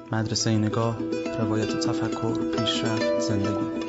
مدرسه نگاه، روایت تفکر، پیشرفت، زندگی.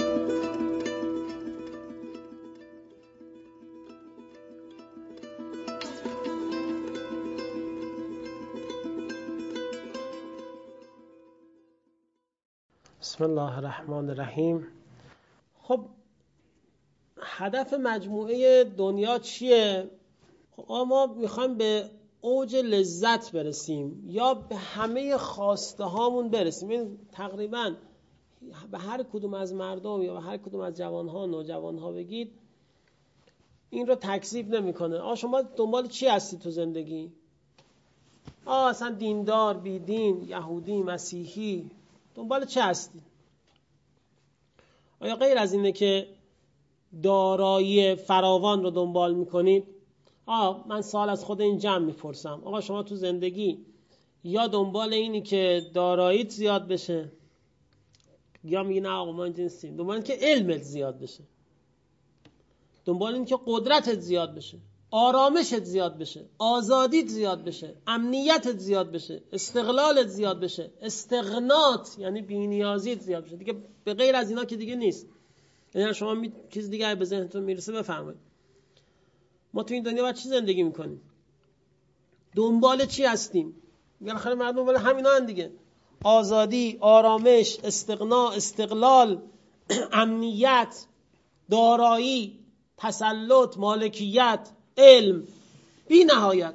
بسم الله الرحمن الرحیم. خب هدف مجموعه دنیا چیه؟ خب ما میخوایم به اوج لذت برسیم یا به همه خواسته هامون برسیم. این تقریبا به هر کدوم از مردم یا به هر کدوم از جوانها نوجوانها بگید این رو تکذیب نمیکنه. شما دنبال چی هستی تو زندگی؟ اصلا دیندار، بیدین، یهودی، مسیحی، دنبال چه هستی؟ آیا غیر از اینه که دارایی فراوان رو دنبال میکنید؟ من سوال از خود این جمع میپرسم. آقا شما تو زندگی یا دنبال اینی که داراییت زیاد بشه یا میگی نه آقا ما اینجا نیستیم، دنبال این که علمت زیاد بشه، دنبال این که قدرتت زیاد بشه، آرامشت زیاد بشه، آزادیت زیاد بشه، امنیتت زیاد بشه، استقلالت زیاد بشه، استغنات یعنی بی‌نیازیت زیاد بشه. دیگه به غیر از اینا که دیگه نیست. یعنی شما چیز دیگه به ذهنتون میرسه بفرمایید. ما تو این دنیا باید چی زندگی میکنیم؟ دنبال چی هستیم؟ بالاخره مردم دنبال همینا هستن دیگه. آزادی، آرامش، استغنا، استقلال، امنیت، دارایی، تسلط، مالکیت، علم، بی نهایت.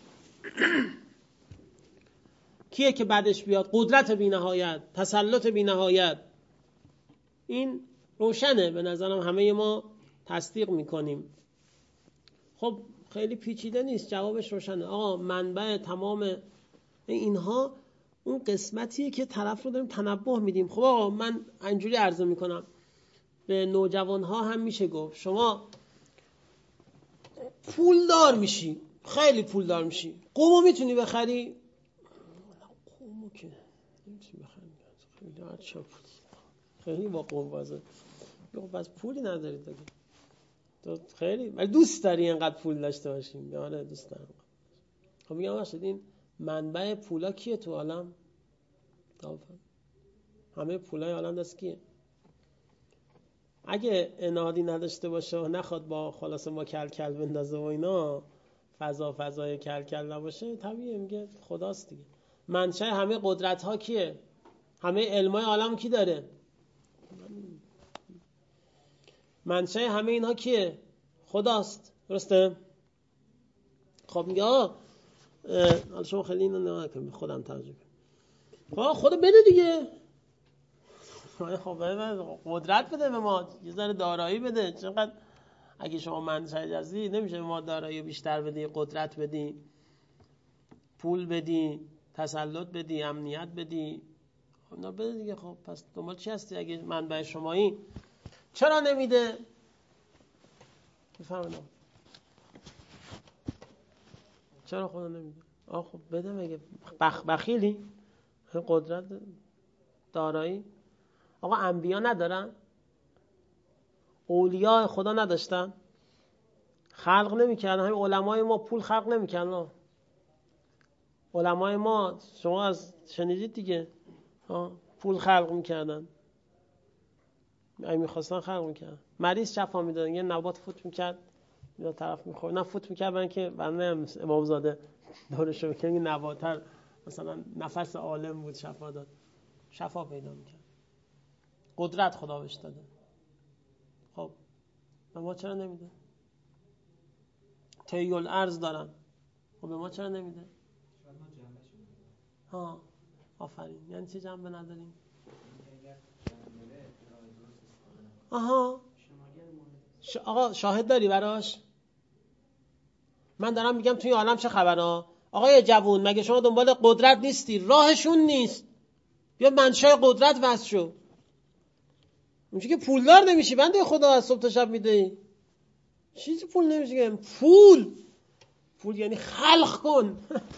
کیه که بعدش بیاد؟ قدرت بی نهایت، تسلط بی نهایت. این روشنه، به نظرم همه ما تصدیق میکنیم. خب خیلی پیچیده نیست، جوابش روشنه. آقا منبع تمام اینها اون قسمتیه که طرف رو داریم تنبه میدیم. خب آقا من اینجوری عرضه میکنم به نوجوانها هم میشه گفت شما پولدار میشی، خیلی پولدار میشی، قومو میتونی بخری؟ قومو که نمیتونی بخری، خیلی با قوم بازه. بس پولی نداری تو خیلی، ولی دوست داری اینقدر پول داشته باشیم. آره دوست دارم. خب میگم باشید این منبع پولا کیه تو عالم؟ همه پولای عالم دست کیه؟ اگه انادی نداشته باشه و نخواد با خلاصه ما کل بندازه و اینا، فضای کل نباشه، طبیعیه میگه خداست دیگه. منشأ همه قدرت ها کیه؟ همه علمای عالم کی داره؟ منشأ همه اینها کیه؟ خداست. درسته؟ خب میگه حالا شما خیلی اینو نگاه کنید، خودم ترجمه کنم. خدا بده دیگه. خب قدرت بده به ما، یه ذره دارایی بده. چقدر اگه شما منشأ هستی نمیشه به ما دارایی بیشتر بدی، قدرت بدی، پول بدی، تسلط بدی، امنیت بدی. اونا بده دیگه. خب پس دنبال چی هستی اگه منبع شمایی؟ چرا نمیده؟ بفهمونم چرا خدا نمیده؟ خب بده. مگه بخیلی؟ قدرت، دارایی. آقا انبیا ندارن؟ اولیاء خدا نداشتن؟ خلق نمیکردن؟ همین علمای ما پول خلق نمیکردن؟ علمای ما شما از شنیدید دیگه، پول خلق میکردن. اگه میخواستن خلق میکردن. مریض شفا میدادن. یه نبات فوت میکرد یا طرف میخورد، نه فوت میکرد برای اینکه بنده امامزاده دورش رو که نباتر مثلا نفس عالم بود شفا داد، شفا پیدا میکرد. قدرت خدا بهش داده. خب به ما چرا نمیده؟ طی الارض دارن، خب به ما چرا نمیده؟ آفرین. یعنی چه جنبه نداریم؟ آقا شاهد داری براش؟ من دارم میگم توی عالم چه خبره؟ آقای جوون مگه شما دنبال قدرت نیستی؟ راهشون نیست. بیا منشأ قدرت واسه شو. اونجوری که پولدار نمیشی بنده خدا، از صبح تا شب میدهی چیزی پول نمیشه. پول یعنی خلق کن.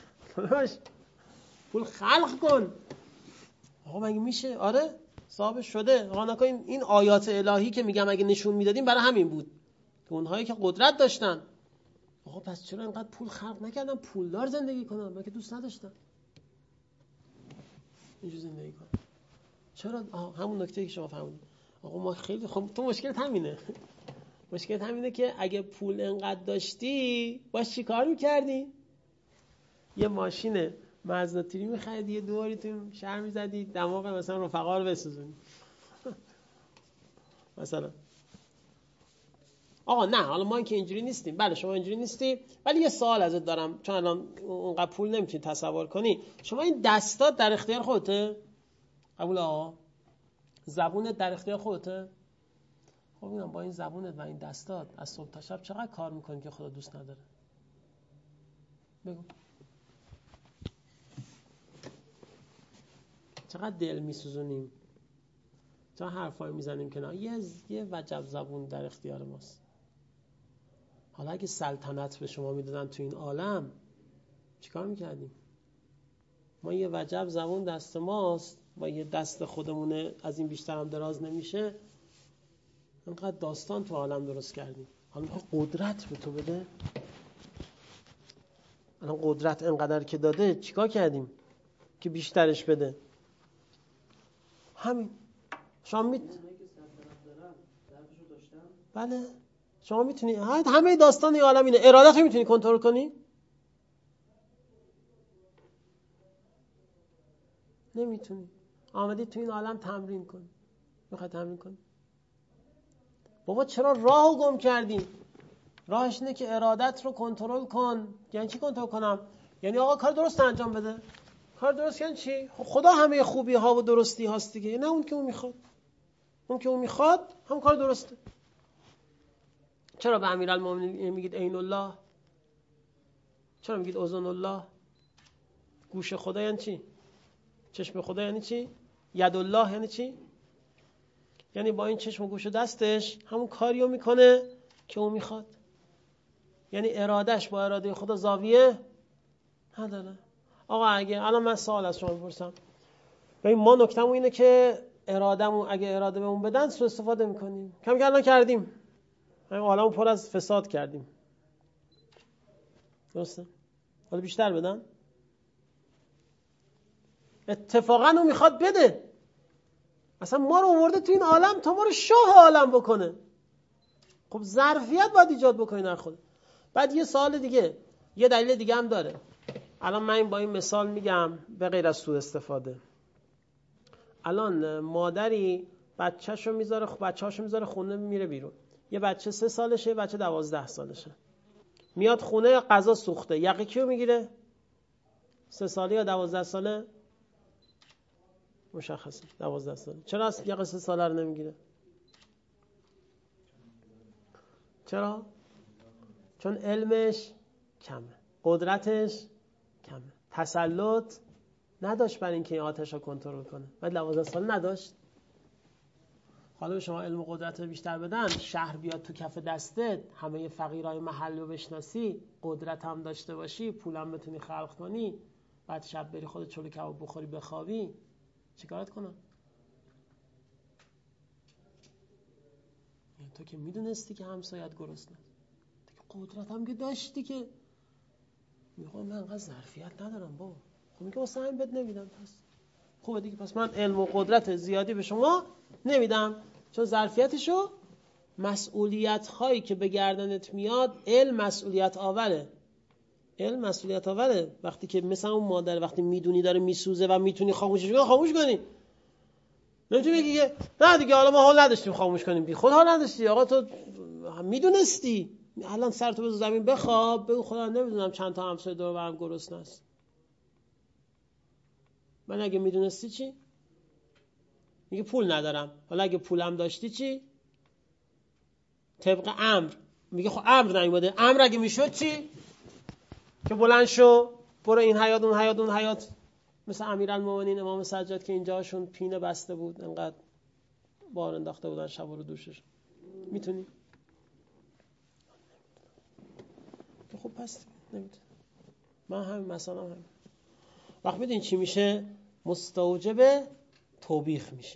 پول خلق کن. آقا مگه میشه؟ آره ثابت شده. آقا نکن این آیات الهی که میگم اگه نشون میدادیم برای همین بود که اونهایی که قدرت داشتن، آقا پس چرا اینقدر پول خلق نکردن پولدار زندگی کنن؟ مگه دوست نداشتن؟ اینجور زندگی کنم. چرا؟ همون نکته که شما فهمیدید. آقا ما خیلی خب تو مشکلت همینه. مشکلت همینه که اگه پول انقدر داشتی باش چی کار میکردی؟ یه ماشین مزناتیری میخریدی، یه دوری تو شهر میزدی، دماغ مثلا رفقا رو بسوزونی. مثلا آقا نه، حالا ما که اینجوری نیستیم. بله شما اینجوری نیستی، ولی یه سوال ازت دارم، چون الان اونقدر پول نمیتونی تصور کنی. شما این دستات در اختیار خودته؟ قبول آقا؟ زبونت در اختیار خودته؟ خب میگم با این زبونت و این دستات از صبح تا شب چقدر کار میکنی که خدا دوست نداره؟ بگو. چقدر دل میسوزونیم، چقدر حرفایی میزنیم که نه یه وجب زبون در اختیار ماست. حالا اگه سلطنت به شما میدادن تو این عالم چیکار میکردیم؟ ما یه وجب زبون دست ماست، با یه دست خودمونه، از این بیشتر هم دراز نمیشه. انقدر داستان تو عالم درست کردیم، حالا قدرت به تو بده. الان قدرت انقدر که داده چیکار کردیم که بیشترش بده؟ همین. شما بله شما میتونی همه داستان این عالم اینه. ارادت رو میتونی کنترل کنی؟ نمیتونی. آمدی تو این عالم تمرین کنی. میخوای تمرین کنی؟ بابا چرا راهو گم کردیم؟ راهش اینه که ارادت رو کنترل کن. یعنی چی کنترل کنم؟ یعنی آقا کار درست انجام بده. کار درست یعنی چی؟ خدا همه خوبی ها و درستی هاست دیگه، نه اون که اون میخواد. اون که اون میخواد هم کار درسته. چرا به امیرالمومنین میگید عین الله؟ چرا میگید اذن الله؟ گوش خدا یعنی چی؟ چشم خدا یعنی چی؟ ید الله یعنی چی؟ یعنی با این چشم و گوش و دستش همون کاریو میکنه که اون میخواد. یعنی ارادهش با اراده خدا زاویه نداره. آقا اگه الان من سوال از شما بپرسم، ببین ما نکتمون اینه که ارادهمون اگه اراده بهمون بدن سوء استفاده میکنیم. کم که الان کردیم، همین عالمو پر از فساد کردیم، درسته؟ حالا بیشتر بدن؟ اتفاقا اون میخواد بده. اصلا ما رو آورده تو این عالم تا ما رو شاه عالم بکنه. خب ظرفیت باید ایجاد بکنین در خود. بعد یه سوال دیگه، یه دلیل دیگه هم داره. الان من با این مثال میگم به غیر از سوء استفاده. الان مادری بچه‌شو میذاره خونه، میره بیرون. یه بچه 3 سالشه، یه بچه 12 سالشه. میاد خونه، غذا سوخته، یقه کیو میگیره؟ 3 ساله یا 12 ساله؟ مشخصه 12 ساله. چرا از یقه 3 ساله رو نمیگیره؟ چرا؟ چون علمش کمه، قدرتش کمه، تسلط نداشت برای اینکه این آتش رو کنترل کنه. بعد 12 سال نداشت. حالا به شما علم و قدرت بیشتر بدن، شهر بیاد تو کف دستت، همه فقیرای محل رو بشناسی، قدرت هم داشته باشی، پولم بتونی خلق کنی، بعد شب بری خودت چلو کباب بخوری بخوابی، چیکارت کنم؟ تو که میدونستی که همسایت گرسنه، دیگه قدرت هم که داشتی که میخوام من انقدر ظرفیت ندارم بابا. خب میگه واسه همین بد نمیدم. پس خوبه دیگه، پس من علم و قدرت زیادی به شما نمیدم، چون ظرفیتشو، مسئولیت هایی که به گردنت میاد، علم مسئولیت آوره. علم مسئولیت آوره. وقتی که مثلا اون مادر وقتی میدونی داره میسوزه و میتونی خاموشش کنی، خاموش کنی. نمیتونی بگی که نه دیگه حالا ما حال نداشتیم خاموش کنیم. بی خود حال نداشتی آقا، تو میدونستی. الان سرتو بذار زمین بخواب، بگو خدا نمیدونم چند تا همسایه دور برم گرسنه است. من اگه میدونستی چی؟ میگه پول ندارم. حالا اگه پولم داشتی چی؟ طبق امر. میگه خب امر نیومده. امر اگه میشد چی؟ که بلند شو برو این حیاط اون حیاط اون حیاط، مثل امیرالمومنین امام سجاد که اینجاشون پینه بسته بود، انقدر بار انداخته بودن شب رو دوشش. میتونی؟ خب پس نمیتونی. من همین مثلا همین. وقت میدونی چی میشه؟ مستوجب توبیخ میشی.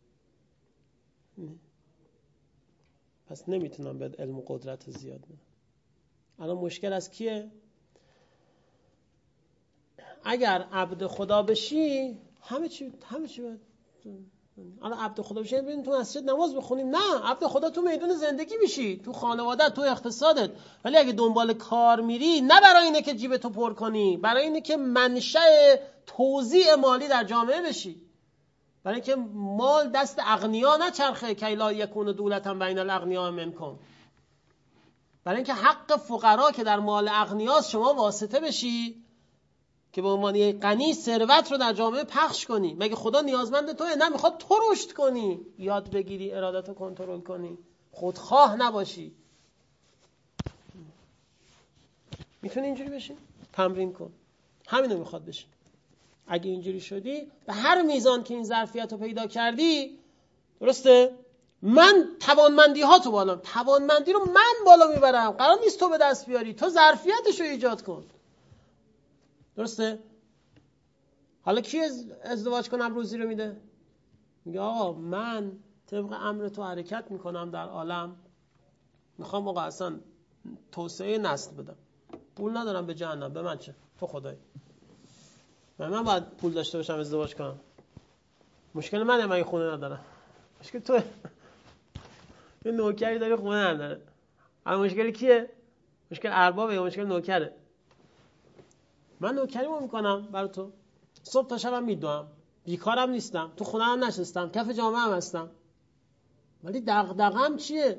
پس نمیتونم بهت علم و قدرت زیاد بدم. الان مشکل از کیه؟ اگر عبد خدا بشی همه چی باید. الان عبد خدا بشین بریم تو مسجد نماز بخونیم؟ نه، عبد خدا تو میدون زندگی میشی، تو خانوادت، تو اقتصادت. ولی اگه دنبال کار میری، نه برای اینه که جیبتو پر کنی، برای اینه که منشأ توزیع مالی در جامعه بشی، برای اینکه مال دست اغنیا نچرخه، کی لا یکون دولتا بین الاغنیاء منکم، برای اینکه حق فقرا که در مال اغنیاست شما واسطه بشی که به عنوان یک غنی ثروت رو در جامعه پخش کنی. مگه خدا نیازمند توئه؟ نه، میخواد تو رشد کنی، یاد بگیری، ارادتو کنترل کنی، خودخواه نباشی. میتونی اینجوری بشی؟ تمرین کن. همینو میخواد بشی. اگه اینجوری شدی، به هر میزان که این ظرفیت رو پیدا کردی، درسته؟ من توانمندی ها تو بالا، توانمندی رو من بالا میبرم، قرار نیست تو به دست بیاری، تو ظرفیتش رو ایجاد کن. درسته؟ حالا کی ازدواج کنم روزی رو میده؟ میگه آقا من طبق امر تو حرکت میکنم در عالم، میخوام آقا اصلا توسعه نسل بدم، پول ندارم به جهنم، به من چه؟ تو خدایی. من باید پول داشته باشم ازدواج کنم؟ مشکل منه، من خونه ندارم. مشکل توه. یه نوکری داری خونه نداره. اما مشکل کیه؟ مشکل اربابه یا مشکل نوکره؟ من نوکریمو میکنم برای تو، صبح تا شبم میدوام، بیکارم نیستم، تو خونه هم نشستم، کف جامعه هم هستم، ولی دغدغه‌ام چیه؟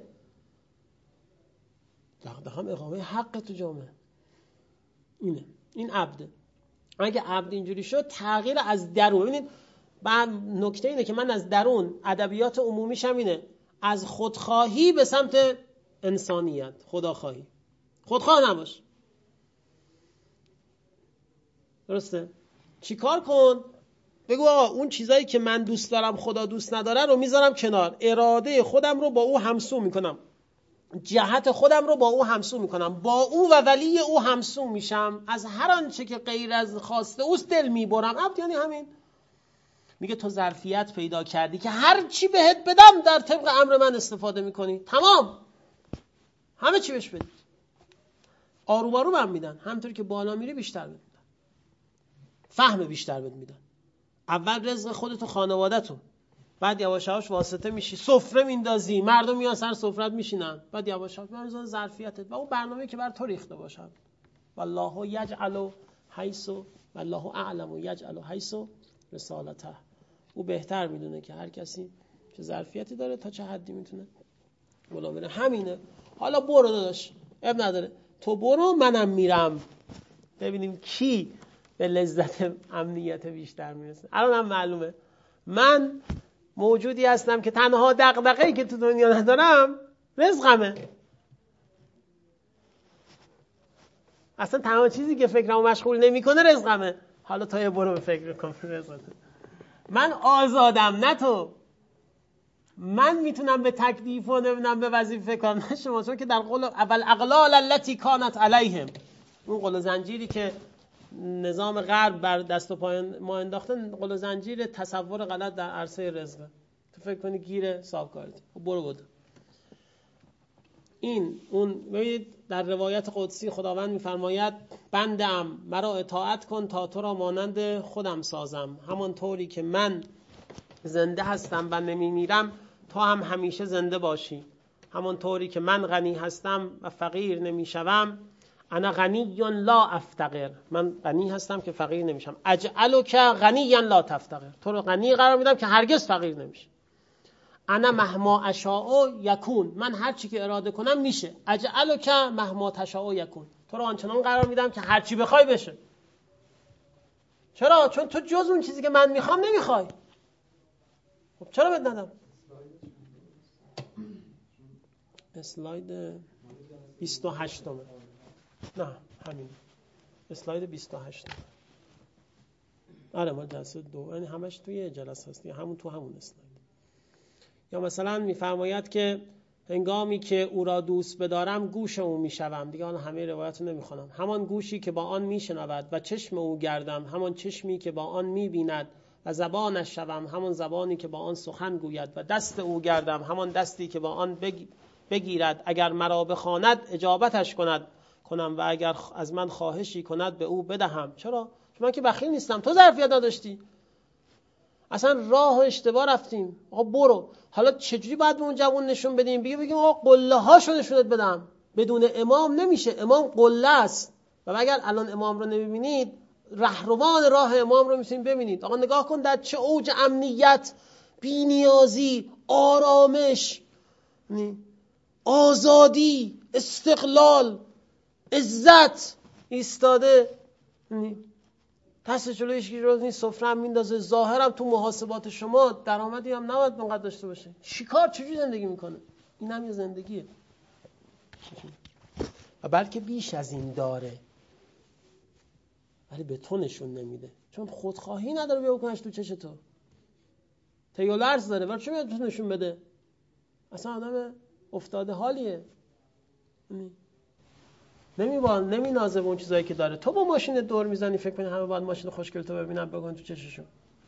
دغدغه‌ام اقامه حق تو جامعه. اینه، این عبده. اگه عبد اینجوری شد، تغییر از درون. ببینید بعد نکته اینه که من از درون، ادبیات عمومیش هم اینه، از خودخواهی به سمت انسانیت، خداخواهی. خودخواه نباش. درسته؟ چی کار کن؟ بگو آقا اون چیزایی که من دوست دارم خدا دوست نداره رو میذارم کنار، اراده خودم رو با او همسو میکنم، جهت خودم رو با او همسو میکنم، با او و ولی او همسو میشم، از هر آنچه که غیر از خواسته اوست دل میبرم. عبد یعنی همین. میگه تو ظرفیت پیدا کردی که هر چی بهت بدم در طبق امر من استفاده میکنی، تمام، همه چی بهش بدی، آروم آروم هم میدن، همونطوری که بالا میری بیشتر میدن، فهم بیشتر بهت میدن. اول رزق خودت و خانواده‌تون، بعد یواش یواش واسطه میشی، سفره میندازی، مردم میان سر سفرت میشینن، بعد یواش یواش میذاری ظرفیتت و اون برنامه‌ای که بر تو ریخته باشه. والله یجعل حیث والله اعلم یجعل حیث رسالته. او بهتر میدونه که هر کسی چه ظرفیتی داره تا چه حدی میتونه بالا بره. همینه. حالا برو داداش، اب نداره، تو برو، منم میرم، ببینیم کی به لذت امنیت بیشتر میرسه. الان هم معلومه من موجودی هستم که تنها دغدغه‌ای که تو دنیا ندارم رزقمه. اصلا تنها چیزی که فکرمو مشغول نمیکنه رزقمه. حالا تا یه برو به فکر کن رزقت. من آزادم، نه تو. من میتونم به تکلیف و نمیدونم به وظیفه کنم، نه شما. چون که در قول اول اغلال التي کانت علیهم، اون قل و زنجیری که نظام غرب بر دست و پای ما انداخته، قل و زنجیر تصور غلط در عرصه رزقه. تو فکر کنی گیره صاحب کارت، برو بود. این اون. ببینید در روایت قدسی خداوند میفرماید بندم مرا اطاعت کن تا تو را مانند خودم سازم، همان طوری که من زنده هستم و نمیمیرم تو هم همیشه زنده باشی، همان طوری که من غنی هستم و فقیر نمیشوم. انا غنی لا افتقر، من غنی هستم که فقیر نمیشم. اجعلک غنی لا تفتقر، تو رو غنی قرار میدم که هرگز فقیر نمیشی. انا مهما اشاء یکون، من هر چی که اراده کنم میشه. اجعلک مهما تشاء یکون، تو رو آنچنان قرار میدم که هر چی بخوای بشه. چرا؟ چون تو جز اون چیزی که من میخوام نمیخوای. خب چرا بد ندم؟ اسلاید 28 نه همین اسلاید 28. آره ما جلسه 2، یعنی همش توی جلسه هست، همون تو همون اسلاید. یا مثلا میفرماید که هنگامی که او را دوست بدارم گوش او میشوم. دیگه آن همه روایت رو نمیخونم. همان گوشی که با آن میشنود و چشم او گردم، همان چشمی که با آن میبیند و زبانش شوم، همان زبانی که با آن سخن گوید و دست او گردم، همان دستی که با آن بگیرد. اگر مرا بخواند اجابتش کنم و اگر از من خواهشی کند به او بدهم. چرا؟ چون من که بخیل نیستم، تو ظرفیت نداشتی. اصلا راه اشتباه رفتیم. آقا برو. حالا چجوری باید به اون جوان نشون بدیم؟ بگیم آقا قله هاشو نشونت بدم. بدون امام نمیشه. امام قله است. و اگر الان امام رو نمیبینید، رهروان راه امام رو میتونید ببینید. آقا نگاه کن در چه اوج امنیت، بی‌نیازی، آرامش، آزادی، استقلال، عزت ایستاده. دست جلوی هیچ کی جز نیست، سفره هم میندازه. ظاهرم تو محاسبات شما درآمدی هم نباید اونقدر داشته باشه. چیکار چجوری زندگی میکنه؟ این هم یه زندگیه. و بلکه بیش از این داره، ولی به تو نشون نمیده، چون خودخواهی نداره بیا بکنش تو چش تو. تیولرز داره، ولی چه میاد تو نشون بده؟ اصلا آدم افتاده حالیه. نمینازه به اون چیزایی که داره. تو با ماشین دور میزنی فکر کنی همه باید ماشین خوشگل تو ببینن بگن تو چششون.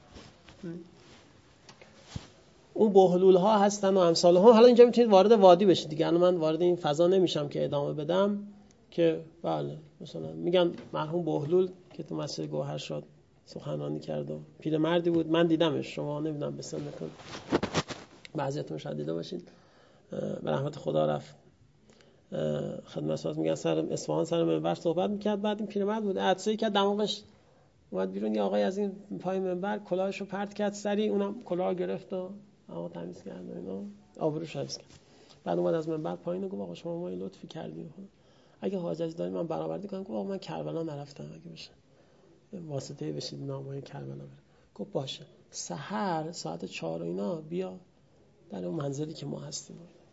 اون بهلول ها هستن و امثال هم. حالا اینجا میتونید وارد وادی بشید دیگه. الان من وارد این فضا نمیشم که ادامه بدم، که بله مثلا میگن مرحوم بهلول که تو مسجد گوهرشاد سخنرانی کرد و پیرمردی بود، من دیدمش، شما نمیدونم به سنتون بعضیاتون شاید دیده باشید، به رحمت خدا رفت خدمت میگن سر اصفهان سر منبر صحبت میکرد. بعد این پیرمرد بود عطسه‌ای که دماغش اومد بیرون، یه آقای از این پای منبر کلاهشو پرت کرد سری، اونم کلاه گرفت و آقا تمیز کرد و اینا، آبروش حفظ کرد. بعد اومد از منبر پایین و گفت آقا شما ما لطفی کردین، اگه حاجت دارید من برآورده کنم. گفت آقا من کربلا نرفتم، اگه بشه واسطه بشید نامه کربلا برم. گفت باشه، سحر ساعت 4 و اینا بیا در اون منزلی که ما هستیم.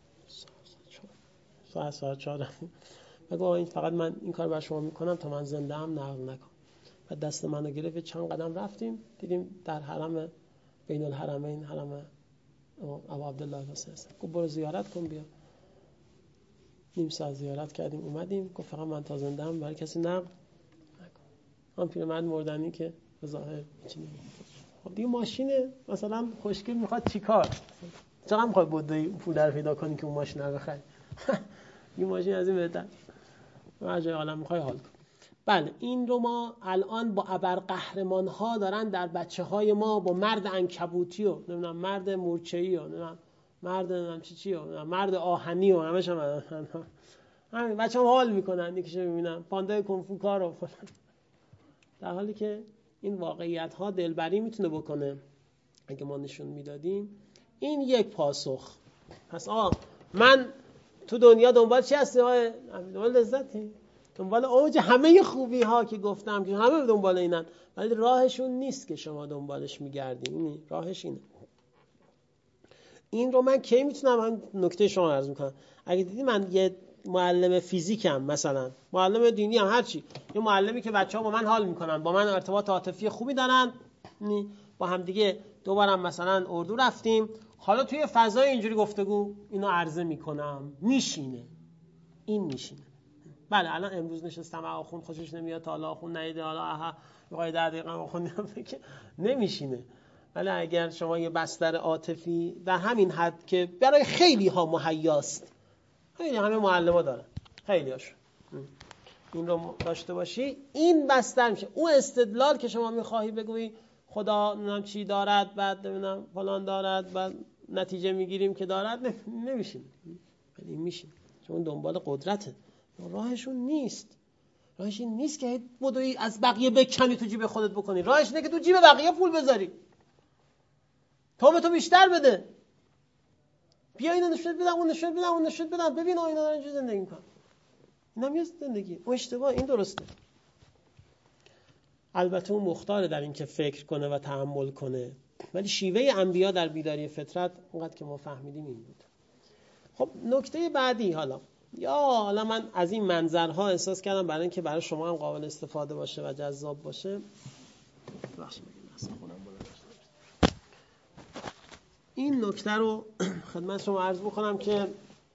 ساعت 4 بگو این فقط من این کار برای شما میکنم تا من زنده ام، نقل نکن. و دست منو گرفت، چند قدم رفتیم دیدیم در حرم بین الحرمین، حرم ابو عبدالله الحسین. گفت برو زیارت کن بیا. نیم ساعت زیارت کردیم اومدیم. گفت فقط من تا زنده ام، برای کسی نقل نکن. هم پیرمرد مردنی که به ظاهر چی نمیگه. خب دیگه ماشین مثلا خوشگل میخواد چیکار؟ چقدر میخواد بده پول در پیدا کنی که اون ماشین رو بخری؟ این ماشین از این بهتر. هر جای عالم میخوای حال کن. بله این رو ما الان با ابرقهرمان ها دارن در بچه های ما، با مرد عنکبوتی و نمیدونم مرد مورچه‌ای و نمیدونم مرد نمیدونم چی و مرد آهنی و همش هم همین بچه‌ها حال میکنن. یکیشو میبینم پاندای کنفو کار و در حالی که این واقعیت ها دلبری میتونه بکنه اگه ما نشون میدادیم. این یک پاسخ. پس من تو دنیا دنبال چی هستی؟ دنبال لذتی، دنبال اوج همه خوبی ها که گفتم که همه دنبال اینن، ولی راهشون نیست که شما دنبالش میگردین. راهش اینه. این رو من کی میتونم من نکته شما عرض میکنم. اگه دیدی من یه معلم فیزیکم، مثلا معلم دینی هم، هرچی، یه معلمی که بچه‌ها با من حال میکنن، با من ارتباط عاطفی خوبی دارن، با هم دیگه دوبارم مثلا اردو رفتیم، حالا توی فضای اینجوری گفتگو اینو عرضه میکنم، میشینه. این میشینه. بله الان امروز نشستم آخوند خوشش نمیاد، تا حالا آخوند نیده، حالا میخوای 10 دقیقه آخوند که نمیشینه. ولی اگر شما یه بستر عاطفی در همین حد که برای خیلی ها مهیاست، خیلی همه معلم‌ها دارن، خیلی هاشون، این رو داشته باشی، این بستر میشه. اون استدلال که شما میخواهی بگویی خدا نمیدونم چی دارد، بعد نمیدونم فلان دارد، بعد نتیجه میگیریم که دارد، نمیشین. ولی این میشین، چون دنبال قدرته. راهشون نیست. راهش این نیست که بدوی از بقیه بکنی تو جیب خودت بکنی. راهش اینه که تو جیب بقیه پول بذاری، تو بیشتر بده، بیا اینو نشون بدم، اون نشون بدم، اون نشون بدم، ببین اینا دارن چه زندگی میکنن. اینم یه زندگی. اون اشتباه، این درسته. البته اون مختاره در این که فکر کنه و تأمل کنه، ولی شیوه انبیا در بیداری فطرت اونقدر که ما فهمیدیم این بود. خب نکته بعدی، حالا من از این منظرها احساس کردم برای اینکه برای شما هم قابل استفاده باشه و جذاب باشه. این نکته رو خدمت شما عرض بکنم که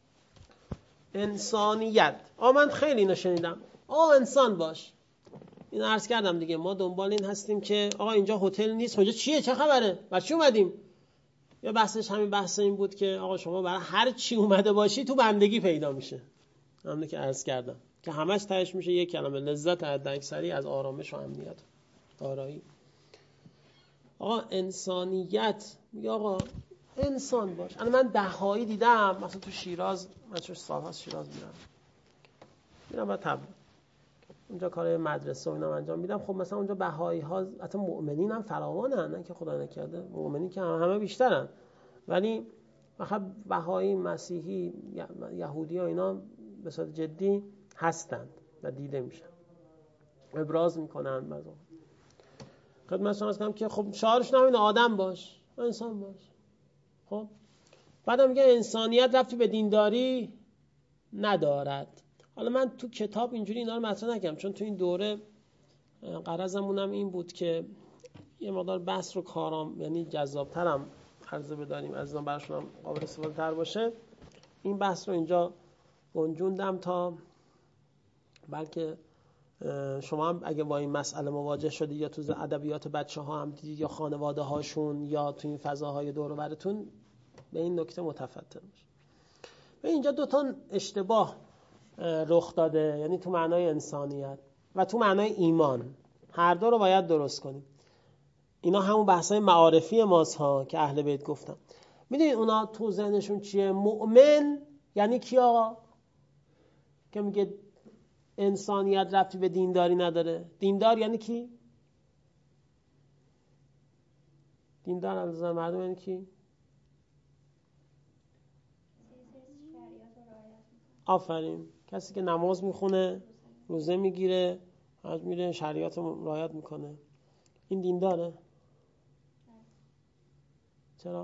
انسانیت، من خیلی اینو شنیدم، انسان باش. این عرض کردم دیگه، ما دنبال این هستیم که اینجا هتل نیست، اینجا چیه، چه خبره، برای چی اومدیم؟ یا بحثش همین بحث این بود که شما برای هر چی اومده باشی تو بندگی پیدا میشه. همونه که عرض کردم که همش تهش میشه یک کلمه: لذت حداکثری از آرامش و امنیت دارایی. آقا انسانیت، میگه آقا انسان باش. من دهایی دیدم مثلا تو شیراز، من چون سال‌هاست شیراز میرم و تبلیغ اونجا کار مدرسه و اینا انجام میدم. خب مثلا اونجا بهایی ها حتی مؤمنین هم فراوانن، نه که خدا نکرده، مؤمنین که همه بیشترن، ولی فقط بهایی، مسیحی، یهودی ها اینا به صورت جدی هستند و دیده میشن، ابراز میکنن. مثلا خدمتتون عرض کنم که خب شعارشون همینه، آدم باش، انسان باش. خب بعدم میگه انسانیت ربطی به دینداری ندارد. حالا من تو کتاب اینجوری اینا رو مطرح نکردم، چون تو این دوره غرضمونم این بود که یه مقدار بحث رو کارام، یعنی جذابترم عرضه بداریم، از اینا براشون هم قابل استفاده تر باشه. این بحث رو اینجا گنجوندم تا بلکه شما هم اگه با این مسئله مواجه شدید یا تو ادبیات بچه ها هم دیدید یا خانواده هاشون یا تو این فضاهای دور و براتون، به این نکته متفتن باشید. و اینجا دو تا اشتباه رخ داده، یعنی تو معنای انسانیت و تو معنای ایمان، هر دو رو باید درست کنیم. اینا همون بحثای معارفی ماست ها که اهل بیت گفتم. میدونید اونا تو ذهنشون چیه؟ مؤمن یعنی کی آقا؟ که میگه انسانیت ربطی به دینداری نداره. دیندار یعنی کی؟ دیندار از نظر مردم یعنی کی؟ آفرین، کسی که نماز میخونه، روزه میگیره، حج میره، شریعت رو رعایت میکنه، این دینداره؟ چرا؟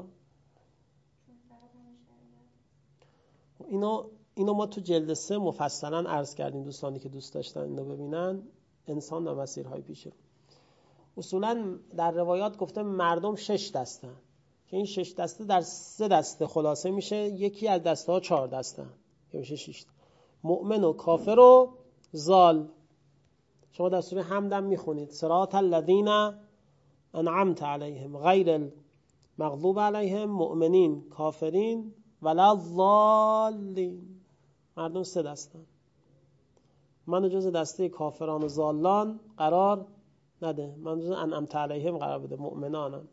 اینو ما تو جلد 3 مفصلا عرض کردیم، دوستانی که دوست داشتن اینو ببینن، انسان و مسیرهای پیش رو. اصولا در روایات گفته مردم 6 دسته که این 6 دسته در 3 دسته خلاصه میشه، یکی از دسته ها 4 دسته که میشه 6 تا. مؤمن و کافر و ضال. شما در سوره حمد هم میخونید صراط الذین انعمت علیهم غیر المغضوب علیهم مؤمنین کافرین ولا الضالین. مردم 3 دستن، منو جز دسته کافران و ضالان قرار نده، من جز انعمت علیهم قرار بده، مؤمنانم.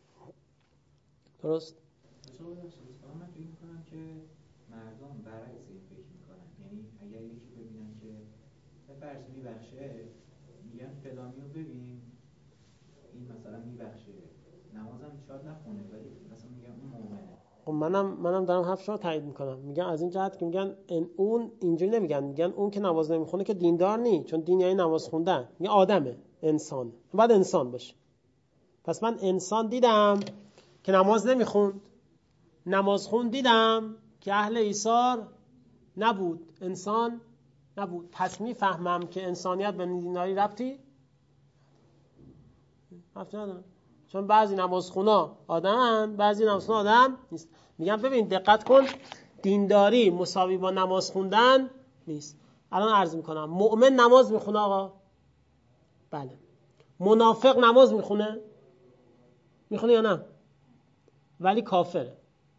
درست؟ من فکر میکنم که مردم برعکس این فکر میکنن، یعنی اگر یکی ببینن که به فرض میبخشه، میگن فلانیو ببین این مثلا میبخشه، نمازم شاید نخونه ولی مثلا میگن اون مؤمنه. خب منم دارم حرفشو رو تایید میکنم. میگن از این جهت که میگن اون اینجوری نمیگن، میگن اون که نماز نمیخونه که دیندار نی، چون دین یعنی نماز خوندن. میگه آدمه، انسان، باید انسان باشه. پس من انسان دیدم که نماز نمیخوند، نماز خوند دیدم که اهل ایثار نبود، انسان نبود. پس میفهمم که انسانیت به دینداری ربطی نداره، چون بعضی نمازخونا آدمن، بعضی نمازخونا آدم نیست. میگم ببین دقت کن، دینداری مساوی با نماز خوندن نیست. الان عرض میکنم مؤمن نماز میخونه آقا، بله. منافق نماز میخونه یا نه؟ ولی کافره.